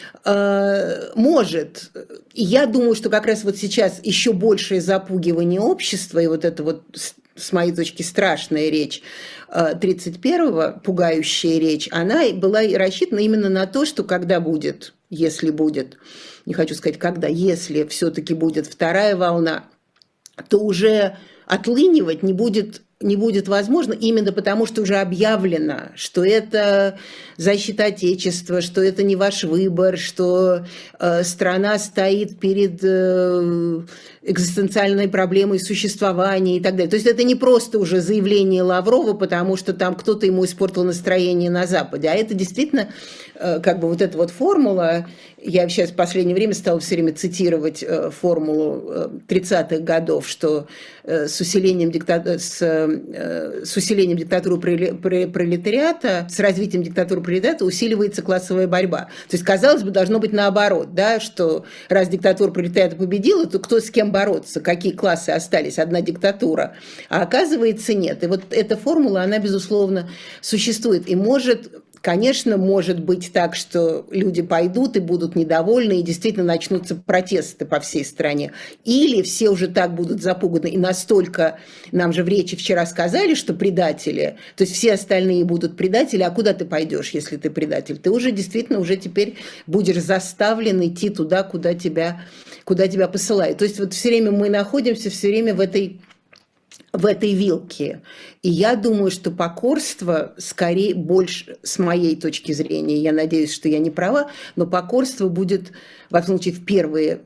Может. И я думаю, что как раз вот сейчас еще большее запугивание общества, и вот это вот, с моей точки, страшная речь тридцать первого, пугающая речь, она была рассчитана именно на то, что когда будет, если будет, не хочу сказать когда, если все-таки будет вторая волна, то уже отлынивать не будет не будет возможно, именно потому, что уже объявлено, что это защита Отечества, что это не ваш выбор, что э, страна стоит перед э, экзистенциальной проблемой существования и так далее. То есть это не просто уже заявление Лаврова, потому что там кто-то ему испортил настроение на Западе, а это действительно э, как бы вот эта вот формула. Я сейчас в последнее время стала все время цитировать э, формулу тридцатых годов, что э, с усилением диктатуры, с, э, с усилением диктатуры пролетариата, с развитием диктатуры пролетариата усиливается классовая борьба. То есть, казалось бы, должно быть наоборот, да, что раз диктатура пролетариата победила, то кто с кем бороться, какие классы остались, одна диктатура. А оказывается, нет. И вот эта формула, она, безусловно, существует. И может... Конечно, может быть так, что люди пойдут и будут недовольны, и действительно начнутся протесты по всей стране. Или все уже так будут запуганы, и настолько, нам же в речи вчера сказали, что предатели, то есть все остальные будут предатели, а куда ты пойдешь, если ты предатель? Ты уже действительно уже теперь будешь заставлен идти туда, куда тебя, куда тебя посылают. То есть вот все время мы находимся все время в этой... в этой вилке. И я думаю, что покорство скорее больше, с моей точки зрения, я надеюсь, что я не права, но покорство будет, во всяком случае, в первые,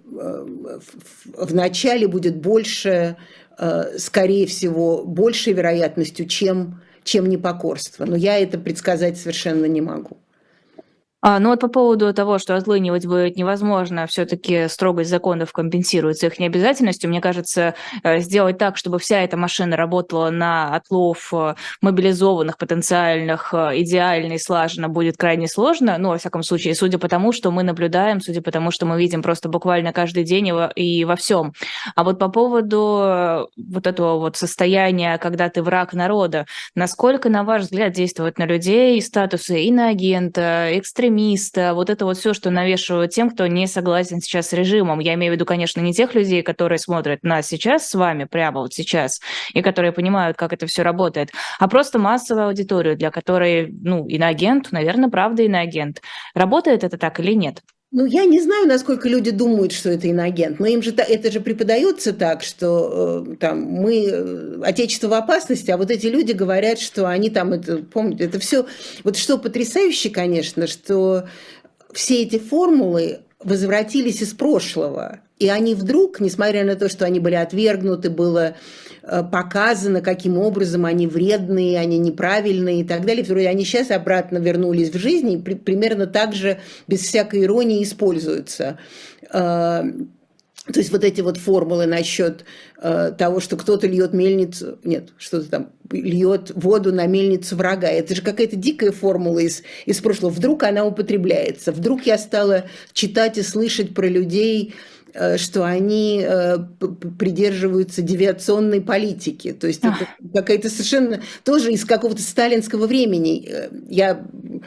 в начале будет больше, скорее всего, большей вероятностью, чем, чем непокорство. Но я это предсказать совершенно не могу. А, ну вот по поводу того, что отлынивать будет невозможно, все-таки строгость законов компенсируется их необязательностью. Мне кажется, сделать так, чтобы вся эта машина работала на отлов мобилизованных, потенциальных, идеально и слаженно, будет крайне сложно. Ну, во всяком случае, судя по тому, что мы наблюдаем, судя по тому, что мы видим просто буквально каждый день и во, и во всем. А вот по поводу вот этого вот состояния, когда ты враг народа, насколько, на ваш взгляд, действует на людей статусы иноагента, экстремиста, вот это вот все, что навешивают тем, кто не согласен сейчас с режимом. Я имею в виду, конечно, не тех людей, которые смотрят нас сейчас с вами, прямо вот сейчас, и которые понимают, как это все работает, а просто массовую аудиторию, для которой, ну, иноагент, наверное, правда иноагент. Работает это так или нет? Ну, я не знаю, насколько люди думают, что это иноагент, но им же это же преподается так, что э, там мы отечество в опасности, а вот эти люди говорят, что они там это помнят, это все. Вот что потрясающе, конечно, что все эти формулы возвратились из прошлого, и они вдруг, несмотря на то, что они были отвергнуты, было показано, каким образом они вредные, они неправильные и так далее, вроде они сейчас обратно вернулись в жизнь и при, примерно так же, без всякой иронии, используются. То есть вот эти вот формулы насчет того, что кто-то льет мельницу, нет, что-то там льет воду на мельницу врага. Это же какая-то дикая формула из, из прошлого. Вдруг она употребляется. Вдруг я стала читать и слышать про людей, что они придерживаются девиационной политики. То есть это какая-то совершенно тоже из какого-то сталинского времени. Я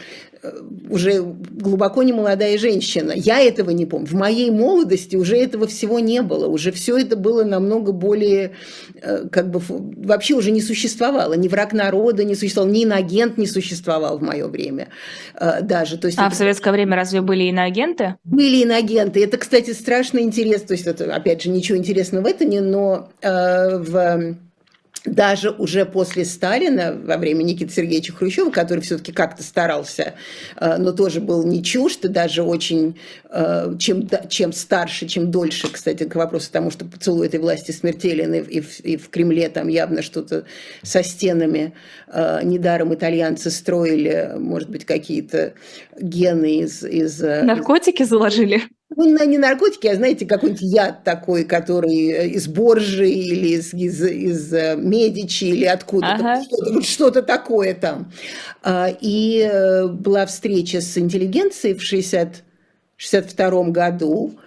уже глубоко не молодая женщина. Я этого не помню. В моей молодости уже этого всего не было. Уже все это было намного более, как бы, вообще уже не существовало. Ни враг народа не существовал, ни иноагент не существовал в мое время даже. То есть а это... в советское время разве были иноагенты? Были иноагенты. Это, кстати, страшно интересно. То есть это, опять же, ничего интересного в этом, но э, в... даже уже после Сталина, во время Никиты Сергеевича Хрущева, который все-таки как-то старался, но тоже был не чужд, и даже очень, чем, чем старше, чем дольше, кстати, к вопросу тому, что поцелуй этой власти смертелен, и в, и в Кремле там явно что-то со стенами. Недаром итальянцы строили, может быть, какие-то гены из... из Наркотики из... заложили? Ну, не наркотики, а, знаете, какой-нибудь яд такой, который из Боржи или из, из, из Медичи или откуда-то, ага. что-то, что-то такое там. И была встреча с интеллигенцией в шестьдесят втором году,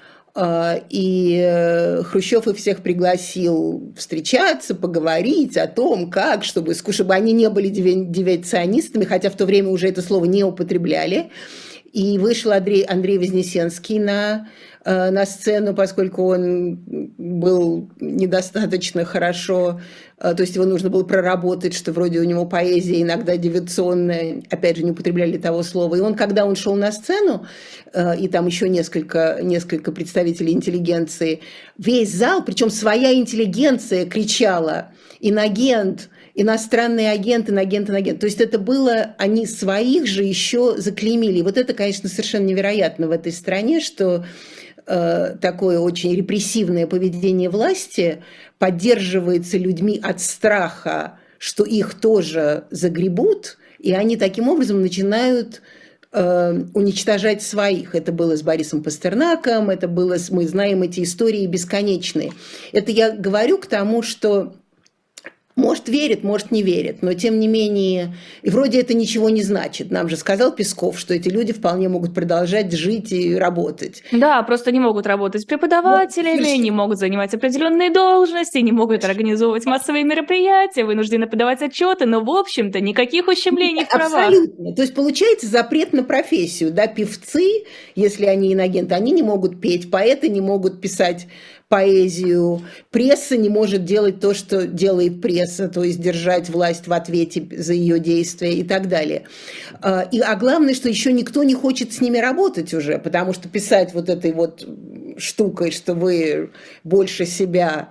и Хрущев их всех пригласил встречаться, поговорить о том, как, чтобы, чтобы они не были девиационистами, хотя в то время уже это слово не употребляли. И вышел Андрей, Андрей Вознесенский на, на сцену, поскольку он был недостаточно хорошо, то есть его нужно было проработать, что вроде у него поэзия иногда девиационная, опять же, не употребляли того слова. И он, когда он шел на сцену, и там еще несколько, несколько представителей интеллигенции, весь зал, причем своя интеллигенция кричала «Инагент!», иностранный агент, инагент, инагент. То есть это было, они своих же еще заклеймили. И вот это, конечно, совершенно невероятно в этой стране, что э, такое очень репрессивное поведение власти поддерживается людьми от страха, что их тоже загребут, и они таким образом начинают э, уничтожать своих. Это было с Борисом Пастернаком, это было, с, мы знаем эти истории бесконечные. Это я говорю к тому, что может, верит, может, не верит, но тем не менее, и вроде это ничего не значит. Нам же сказал Песков, что эти люди вполне могут продолжать жить и работать. Да, просто не могут работать преподавателями, ну, не могут занимать определенные должности, не могут организовывать массовые мероприятия, вынуждены подавать отчеты, но, в общем-то, никаких ущемлений в правах. Абсолютно. То есть, получается запрет на профессию. Да? Певцы, если они инагенты, они не могут петь, поэты не могут писать поэзию, пресса не может делать то, что делает пресса, то есть держать власть в ответе за ее действия и так далее. И, а главное, что еще никто не хочет с ними работать уже, потому что писать вот этой вот штукой, что вы больше себя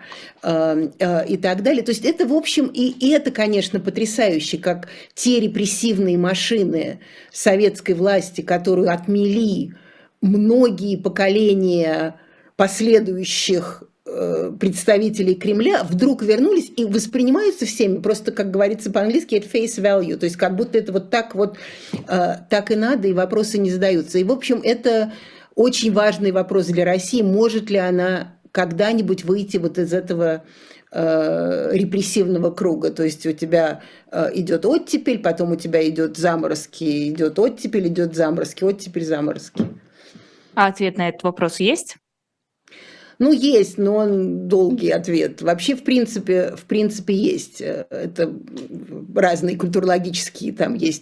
и так далее. То есть это, в общем, и, и это, конечно, потрясающе, как те репрессивные машины советской власти, которую отмели многие поколения последующих э, представителей Кремля, вдруг вернулись и воспринимаются всеми, просто, как говорится по-английски, at face value, то есть как будто это вот так вот, э, так и надо, и вопросы не задаются. И, в общем, это очень важный вопрос для России, может ли она когда-нибудь выйти вот из этого э, репрессивного круга, то есть у тебя э, идет оттепель, потом у тебя идет заморозки, идет оттепель, идет заморозки, оттепель, заморозки. А ответ на этот вопрос есть? Ну, есть, но он долгий ответ. Вообще, в принципе, в принципе, есть. Это разные культурологические, там есть,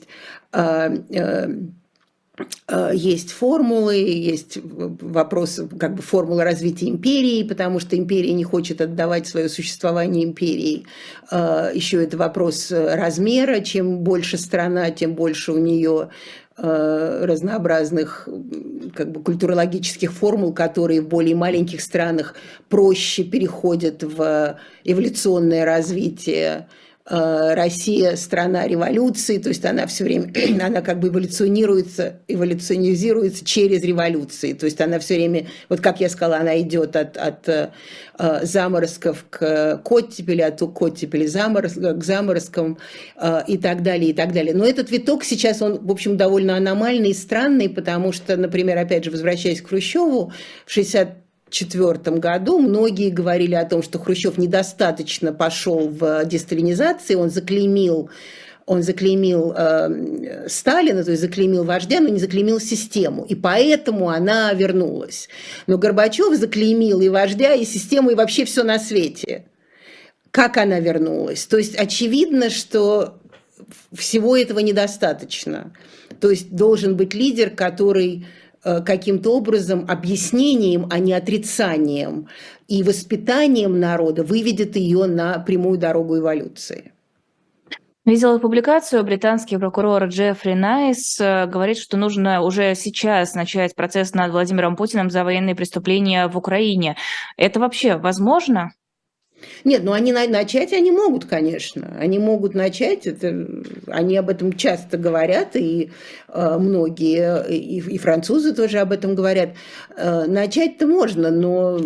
есть формулы, есть вопросы, как бы формула развития империи, потому что империя не хочет отдавать свое существование империи. Еще это вопрос размера. Чем больше страна, тем больше у нее разнообразных как бы, культурологических формул, которые в более маленьких странах проще переходят в эволюционное развитие. Россия – страна революции, то есть она все время, она как бы эволюционируется, эволюционизируется через революции, то есть она все время, вот как я сказала, она идет от, от заморозков к оттепели, от оттепели к заморозкам и так далее, и так далее. Но этот виток сейчас, он, в общем, довольно аномальный и странный, потому что, например, опять же, возвращаясь к Хрущеву, в шестьдесят четвёртом году многие говорили о том, что Хрущев недостаточно пошел в десталинизацию, он заклеймил, он заклеймил э, Сталина, то есть заклеймил вождя, но не заклеймил систему, и поэтому она вернулась. Но Горбачев заклеймил и вождя, и систему, и вообще все на свете. Как она вернулась? То есть очевидно, что всего этого недостаточно. То есть должен быть лидер, который каким-то образом объяснением, а не отрицанием и воспитанием народа выведет ее на прямую дорогу эволюции. Видела публикацию, британский прокурор Джеффри Найс говорит, что нужно уже сейчас начать процесс над Владимиром Путиным за военные преступления в Украине. Это вообще возможно? Нет, ну они на- начать они могут, конечно. Они могут начать, это, они об этом часто говорят, и э, многие, и, и французы тоже об этом говорят. Э, начать-то можно, но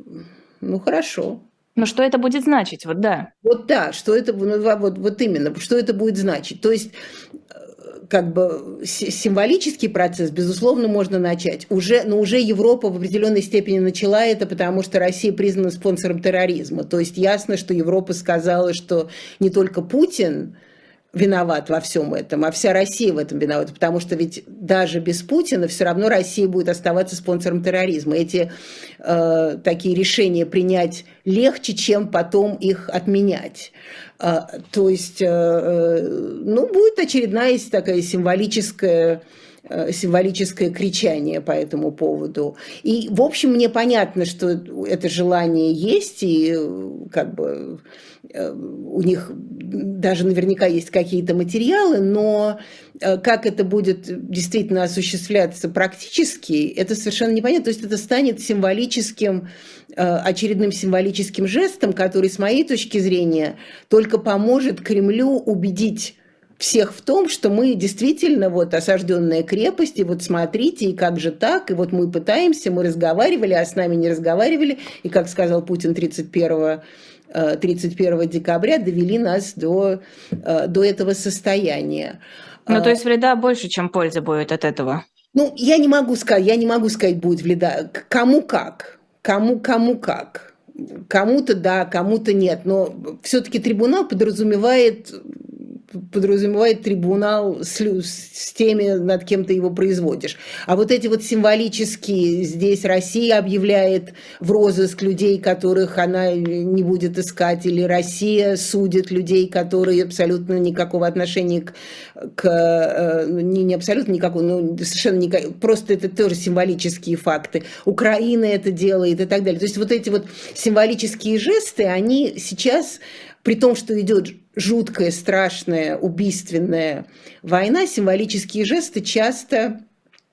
ну хорошо. Но что это будет значить? Вот да. Вот да, что это, ну, вот, вот именно, что это будет значить. То есть как бы символический процесс, безусловно, можно начать. Уже, но уже Европа в определенной степени начала это, потому что Россия признана спонсором терроризма. То есть ясно, что Европа сказала, что не только Путин виноват во всем этом, а вся Россия в этом виновата, потому что ведь даже без Путина все равно Россия будет оставаться спонсором терроризма. Эти э, такие решения принять легче, чем потом их отменять. Э, то есть, э, ну, будет очередная такая символическая символическое кричание по этому поводу. И, в общем, мне понятно, что это желание есть, и как бы у них даже наверняка есть какие-то материалы, но как это будет действительно осуществляться практически, это совершенно непонятно. То есть это станет символическим, очередным символическим жестом, который, с моей точки зрения, только поможет Кремлю убедить всех в том, что мы действительно вот осажденная крепость, и вот смотрите, и как же так, и вот мы пытаемся, мы разговаривали, а с нами не разговаривали, и, как сказал Путин тридцать первого декабря, довели нас до, до этого состояния. Ну, то есть вреда больше, чем пользы будет от этого? Ну, я не могу сказать, я не могу сказать, будет вреда. Кому как, кому, кому как. Кому-то да, кому-то нет, но все-таки трибунал подразумевает подразумевает трибунал с, с теми, над кем ты его производишь. А вот эти вот символические, здесь Россия объявляет в розыск людей, которых она не будет искать, или Россия судит людей, которые абсолютно никакого отношения к, к не, не абсолютно никакого, но совершенно никак, просто это тоже символические факты. Украина это делает и так далее. То есть вот эти вот символические жесты, они сейчас, при том, что идет жуткая, страшная, убийственная война, символические жесты часто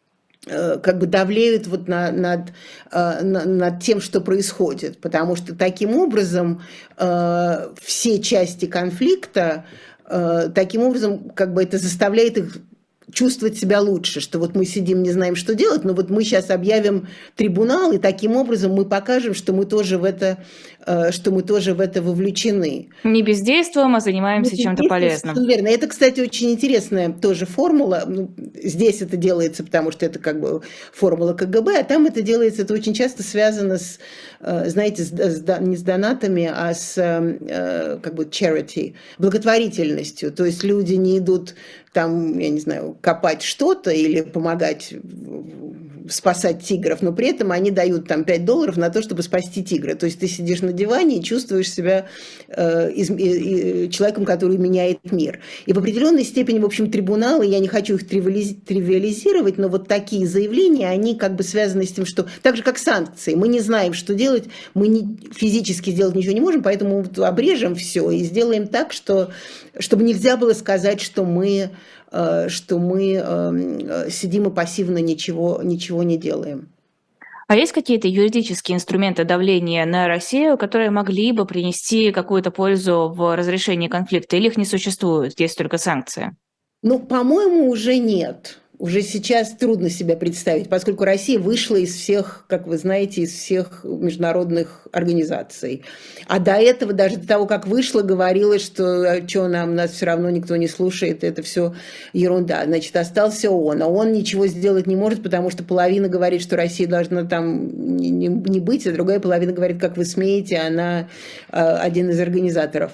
э, как бы давлеют вот на, над, э, на, над тем, что происходит. Потому что таким образом э, все части конфликта, э, таким образом как бы это заставляет их чувствовать себя лучше, что вот мы сидим, не знаем, что делать, но вот мы сейчас объявим трибунал, и таким образом мы покажем, что мы тоже в это, что мы тоже в это вовлечены. Не бездействуем, а занимаемся чем-то полезным. Верно. Это, кстати, очень интересная тоже формула. Ну, здесь это делается, потому что это как бы формула КГБ, а там это делается, это очень часто связано с, знаете, с, с, не с донатами, а с как бы charity, благотворительностью. То есть люди не идут там, я не знаю, копать что-то или помогать спасать тигров, но при этом они дают там пять долларов на то, чтобы спасти тигра. То есть ты сидишь на диване и чувствуешь себя э, из, э, человеком, который меняет мир. И в определенной степени, в общем, трибуналы, я не хочу их тривиализировать, но вот такие заявления, они как бы связаны с тем, что так же, как санкции, мы не знаем, что делать, мы не, физически сделать ничего не можем, поэтому обрежем все и сделаем так, что, чтобы нельзя было сказать, что мы что мы сидим и пассивно ничего, ничего не делаем. А есть какие-то юридические инструменты давления на Россию, которые могли бы принести какую-то пользу в разрешении конфликта, или их не существует, есть только санкции? Ну, по-моему, уже нет. Уже сейчас трудно себя представить, поскольку Россия вышла из всех, как вы знаете, из всех международных организаций. А до этого, даже до того, как вышла, говорила, что что нам, нас все равно никто не слушает, это все ерунда. Значит, остался ООН. А ООН ничего сделать не может, потому что половина говорит, что Россия должна там не, не, не быть, а другая половина говорит, как вы смеете, она э, один из организаторов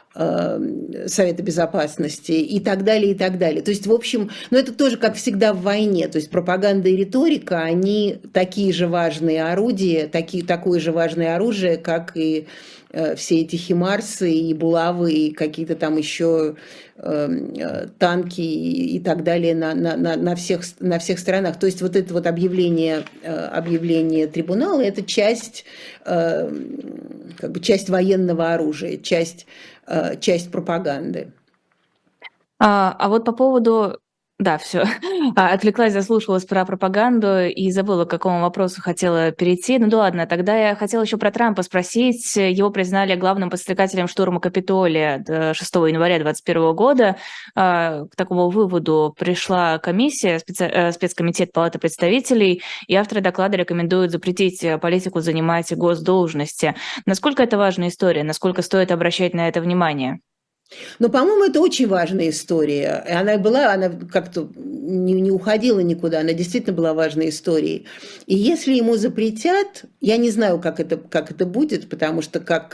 Совета Безопасности и так далее, и так далее. То есть, в общем, ну это тоже, как всегда в войне, то есть пропаганда и риторика, они такие же важные орудия, такие, такое же важное оружие, как и э, все эти химарсы и булавы, и какие-то там еще э, танки и, и так далее на, на, на, на, всех, на всех сторонах. То есть вот это вот объявление, э, объявление трибунала – это часть, э, как бы часть военного оружия, часть часть пропаганды. А, а вот по поводу Да, все. Отвлеклась, заслушалась про пропаганду и забыла, к какому вопросу хотела перейти. Ну да ладно, тогда я хотела еще про Трампа спросить. Его признали главным подстрекателем штурма Капитолия шестого января двадцать первого года. А, К такому выводу пришла комиссия, специ- э, спецкомитет Палаты представителей, и авторы доклада рекомендуют запретить э, политику занимать госдолжности. Насколько это важная история? Насколько стоит обращать на это внимание? Но, по-моему, это очень важная история. И она была, она как-то не, не уходила никуда, она действительно была важной историей. И если ему запретят, я не знаю, как это, как это будет, потому что как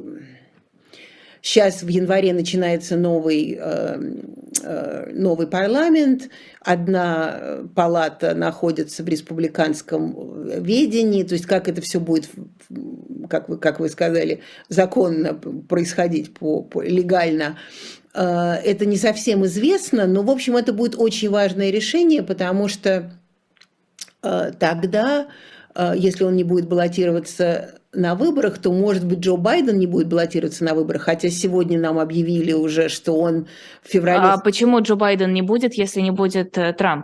сейчас в январе начинается новый, э, э, новый парламент, одна палата находится в республиканском ведении, то есть как это все будет, как вы, как вы сказали, законно происходить, по, по, легально, э, это не совсем известно, но, в общем, это будет очень важное решение, потому что э, тогда, э, если он не будет баллотироваться на выборах, то, может быть, Джо Байден не будет баллотироваться на выборах, хотя сегодня нам объявили уже, что он в феврале... А почему Джо Байден не будет, если не будет э, Трамп?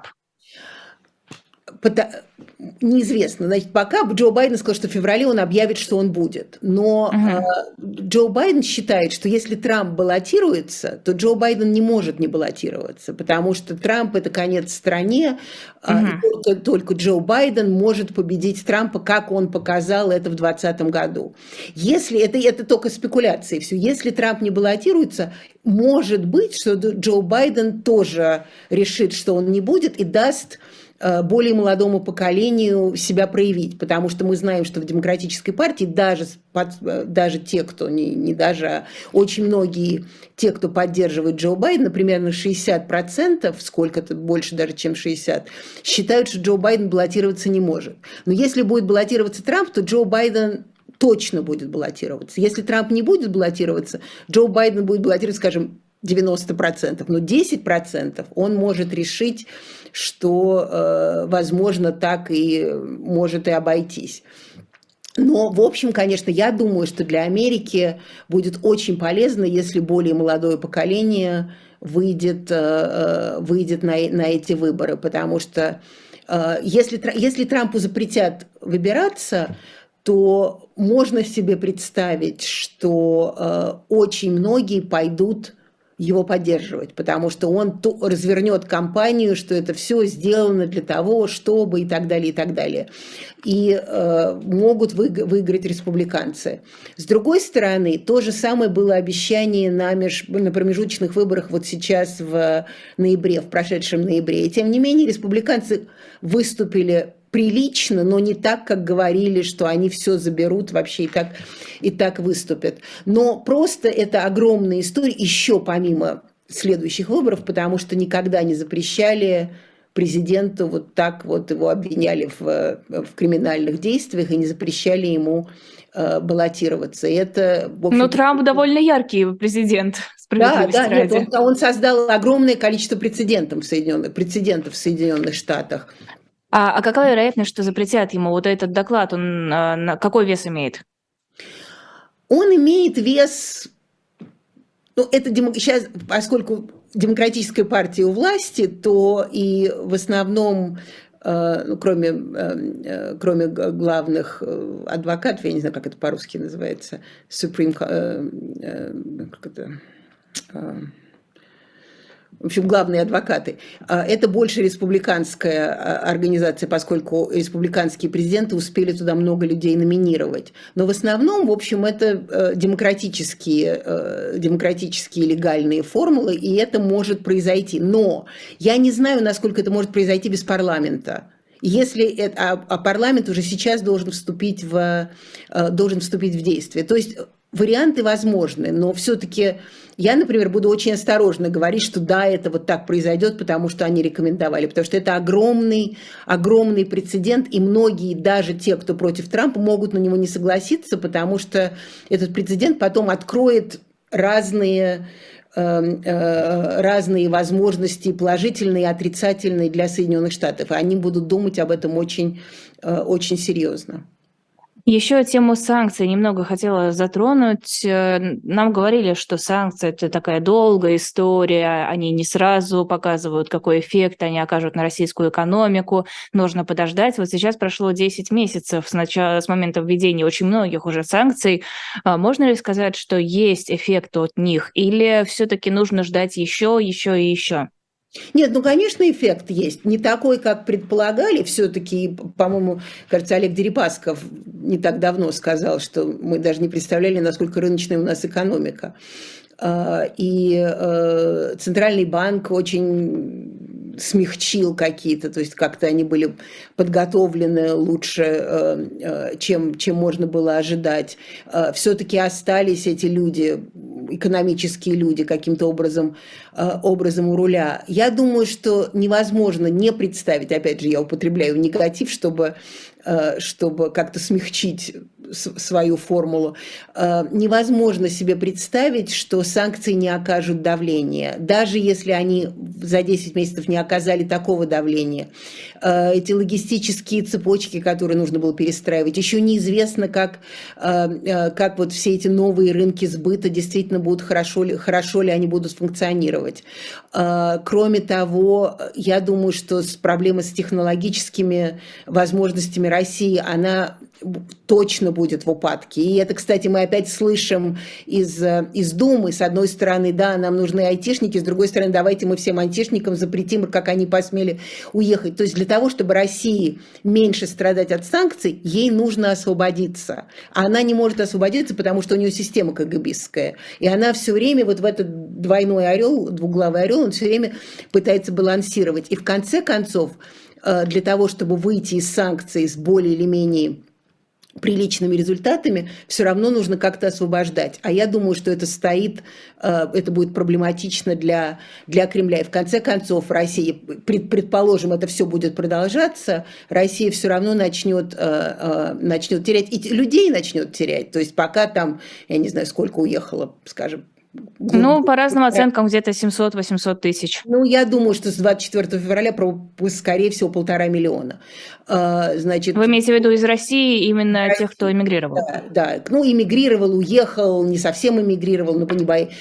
Неизвестно. Значит, пока Джо Байден сказал, что в феврале он объявит, что он будет. Но угу. э, Джо Байден считает, что если Трамп баллотируется, то Джо Байден не может не баллотироваться, потому что Трамп – это конец стране, угу. э, и только, только Джо Байден может победить Трампа, как он показал это в двадцатом году. Если это, это только спекуляции, все. Если Трамп не баллотируется, может быть, что Джо Байден тоже решит, что он не будет, и даст более молодому поколению себя проявить, потому что мы знаем, что в демократической партии даже, даже те, кто не, не даже, а очень многие те, кто поддерживает Джо Байдена, примерно шестьдесят процентов, сколько-то больше даже, чем шестьдесят, считают, что Джо Байден баллотироваться не может. Но если будет баллотироваться Трамп, то Джо Байден точно будет баллотироваться. Если Трамп не будет баллотироваться, Джо Байден будет баллотироваться, скажем, девяносто процентов, но десять процентов он может решить, что, э, возможно, так и может и обойтись. Но, в общем, конечно, я думаю, что для Америки будет очень полезно, если более молодое поколение выйдет, э, выйдет на, на эти выборы, потому что э, если, если Трампу запретят выбираться, то можно себе представить, что э, очень многие пойдут его поддерживать, потому что он развернет кампанию, что это все сделано для того, чтобы и так далее, и так далее. И э, могут вы, выиграть республиканцы. С другой стороны, то же самое было обещание на, меж, на промежуточных выборах вот сейчас в ноябре, в прошедшем ноябре. И тем не менее республиканцы выступили прилично, но не так, как говорили, что они все заберут вообще и так, и так выступят. Но просто это огромная история, еще помимо следующих выборов, потому что никогда не запрещали президенту вот так вот его обвиняли в, в криминальных действиях и не запрещали ему э, баллотироваться. И это, в общем, но Трамп довольно яркий президент, да, да, ради. Нет, он, он создал огромное количество прецедентов в Соединенных, прецедентов в Соединенных Штатах. А, а какая вероятность, что запретят ему вот этот доклад? Он а, какой вес имеет? Он имеет вес... Ну, это демо... сейчас, поскольку демократическая партия у власти, то и в основном, э, ну, кроме, э, кроме главных адвокатов, я не знаю, как это по-русски называется, Supreme... Э, э, как это... Э, в общем, главные адвокаты. Это больше республиканская организация, поскольку республиканские президенты успели туда много людей номинировать. Но в основном, в общем, это демократические, демократические легальные формулы, и это может произойти. Но я не знаю, насколько это может произойти без парламента. Если это, а, а парламент уже сейчас должен вступить в, должен вступить в действие. То есть варианты возможны, но все-таки я, например, буду очень осторожно говорить, что да, это вот так произойдет, потому что они рекомендовали, потому что это огромный, огромный прецедент, и многие, даже те, кто против Трампа, могут на него не согласиться, потому что этот прецедент потом откроет разные, разные возможности, положительные и отрицательные для Соединенных Штатов, и они будут думать об этом очень, очень серьезно. Еще тему санкций немного хотела затронуть. Нам говорили, что санкции – это такая долгая история, они не сразу показывают, какой эффект они окажут на российскую экономику, нужно подождать. Вот сейчас прошло десять месяцев с, начала, с момента введения очень многих уже санкций. Можно ли сказать, что есть эффект от них, или все-таки нужно ждать еще, еще и еще? Нет, ну, конечно, эффект есть. Не такой, как предполагали. Все-таки, по-моему, кажется, Олег Дерипасков не так давно сказал, что мы даже не представляли, насколько рыночная у нас экономика. И Центральный банк очень смягчил какие-то, то есть как-то они были подготовлены лучше, чем, чем можно было ожидать. Все-таки остались эти люди, экономические люди, каким-то образом, образом у руля. Я думаю, что невозможно не представить, опять же, я употребляю негатив, чтобы, чтобы как-то смягчить свою формулу, невозможно себе представить, что санкции не окажут давления. Даже если они за десять месяцев не оказали такого давления. Эти логистические цепочки, которые нужно было перестраивать, еще неизвестно, как, как вот все эти новые рынки сбыта действительно будут хорошо ли, хорошо ли они будут функционировать. Кроме того, я думаю, что проблема с технологическими возможностями России, она точно будет в упадке. И это, кстати, мы опять слышим из, из Думы. С одной стороны, да, нам нужны айтишники, с другой стороны, давайте мы всем айтишникам запретим, как они посмели уехать. То есть для того, чтобы России меньше страдать от санкций, ей нужно освободиться. А она не может освободиться, потому что у нее система КГБистская. И она все время, вот в этот двойной орел, двуглавый орел, он все время пытается балансировать. И в конце концов, для того, чтобы выйти из санкций с более или менее приличными результатами, все равно нужно как-то освобождать. А я думаю, что это стоит, это будет проблематично для, для Кремля. И в конце концов Россия, предположим, это все будет продолжаться, Россия все равно начнет, начнет терять, и людей начнет терять. То есть пока там, я не знаю, сколько уехало, скажем, ну, по разным оценкам, где-то семьсот-восемьсот тысяч. Ну, я думаю, что с двадцать четвёртого февраля, скорее всего, полтора миллиона. Значит, вы имеете в виду из России именно России, тех, кто эмигрировал? Да, да. Ну, эмигрировал, уехал, не совсем эмигрировал, но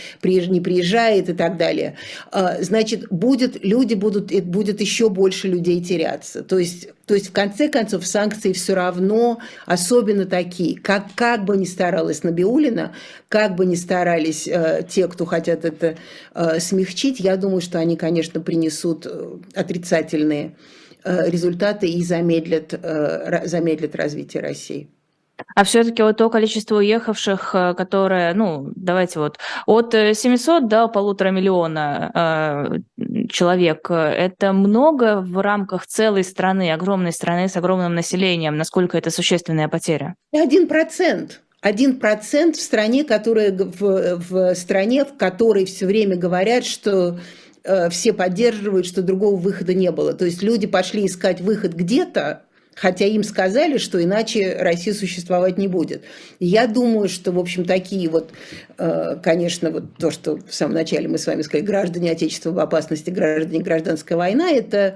не приезжает и так далее. Значит, будет, люди будут, будет еще больше людей теряться. То есть, то есть, в конце концов, санкции все равно, особенно такие, как, как бы ни старалась Набиуллина, как бы ни старались э, те, кто хотят это э, смягчить, я думаю, что они, конечно, принесут отрицательные э, результаты и замедлят, э, замедлят развитие России. А все-таки вот то количество уехавших, которое, ну, давайте вот, от семисот до полутора миллиона э, человек, это много в рамках целой страны, огромной страны с огромным населением? Насколько это существенная потеря? Один процент. Один процент в стране, которая, в, в стране, в которой все время говорят, что э, все поддерживают, что другого выхода не было. То есть люди пошли искать выход где-то, хотя им сказали, что иначе Россия существовать не будет. И я думаю, что, в общем, такие вот, э, конечно, вот то, что в самом начале мы с вами сказали, граждане Отечества в опасности, граждане, гражданская война, это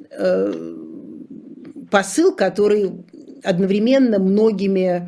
э, посыл, который одновременно многими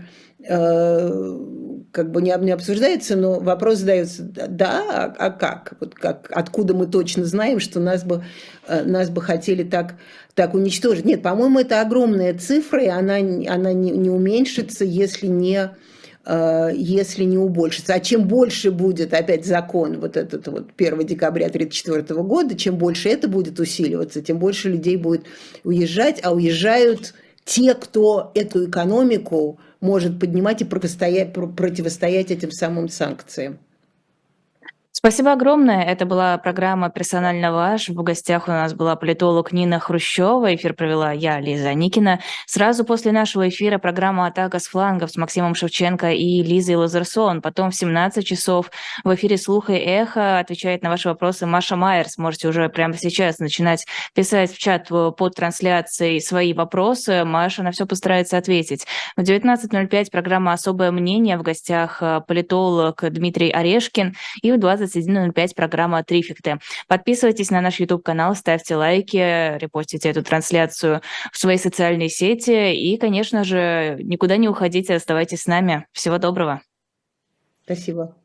как бы не, не обсуждается, но вопрос задается, да, а, а как? Вот как? Откуда мы точно знаем, что нас бы, нас бы хотели так, так уничтожить? Нет, по-моему, это огромная цифра, и она, она не, не уменьшится, если не, если не убольшится. А чем больше будет опять закон, вот этот вот первого декабря тысяча девятьсот тридцать четвёртого года, чем больше это будет усиливаться, тем больше людей будет уезжать, а уезжают те, кто эту экономику может поднимать и противостоять, противостоять этим самым санкциям. Спасибо огромное. Это была программа «Персонально ваш». В гостях у нас была политолог Нина Хрущева. Эфир провела я, Лиза Никина. Сразу после нашего эфира программа «Атака с флангов» с Максимом Шевченко и Лизой Лазерсон. Потом в семнадцать часов в эфире «Слух и эхо» отвечает на ваши вопросы Маша Майерс. Можете уже прямо сейчас начинать писать в чат под трансляцией свои вопросы. Маша на все постарается ответить. В девятнадцать ноль пять программа «Особое мнение». В гостях политолог Дмитрий Орешкин. И в двадцать двадцать один ноль пять программа «Трифекты». Подписывайтесь на наш YouTube-канал, ставьте лайки, репостите эту трансляцию в свои социальные сети и, конечно же, никуда не уходите, оставайтесь с нами. Всего доброго. Спасибо.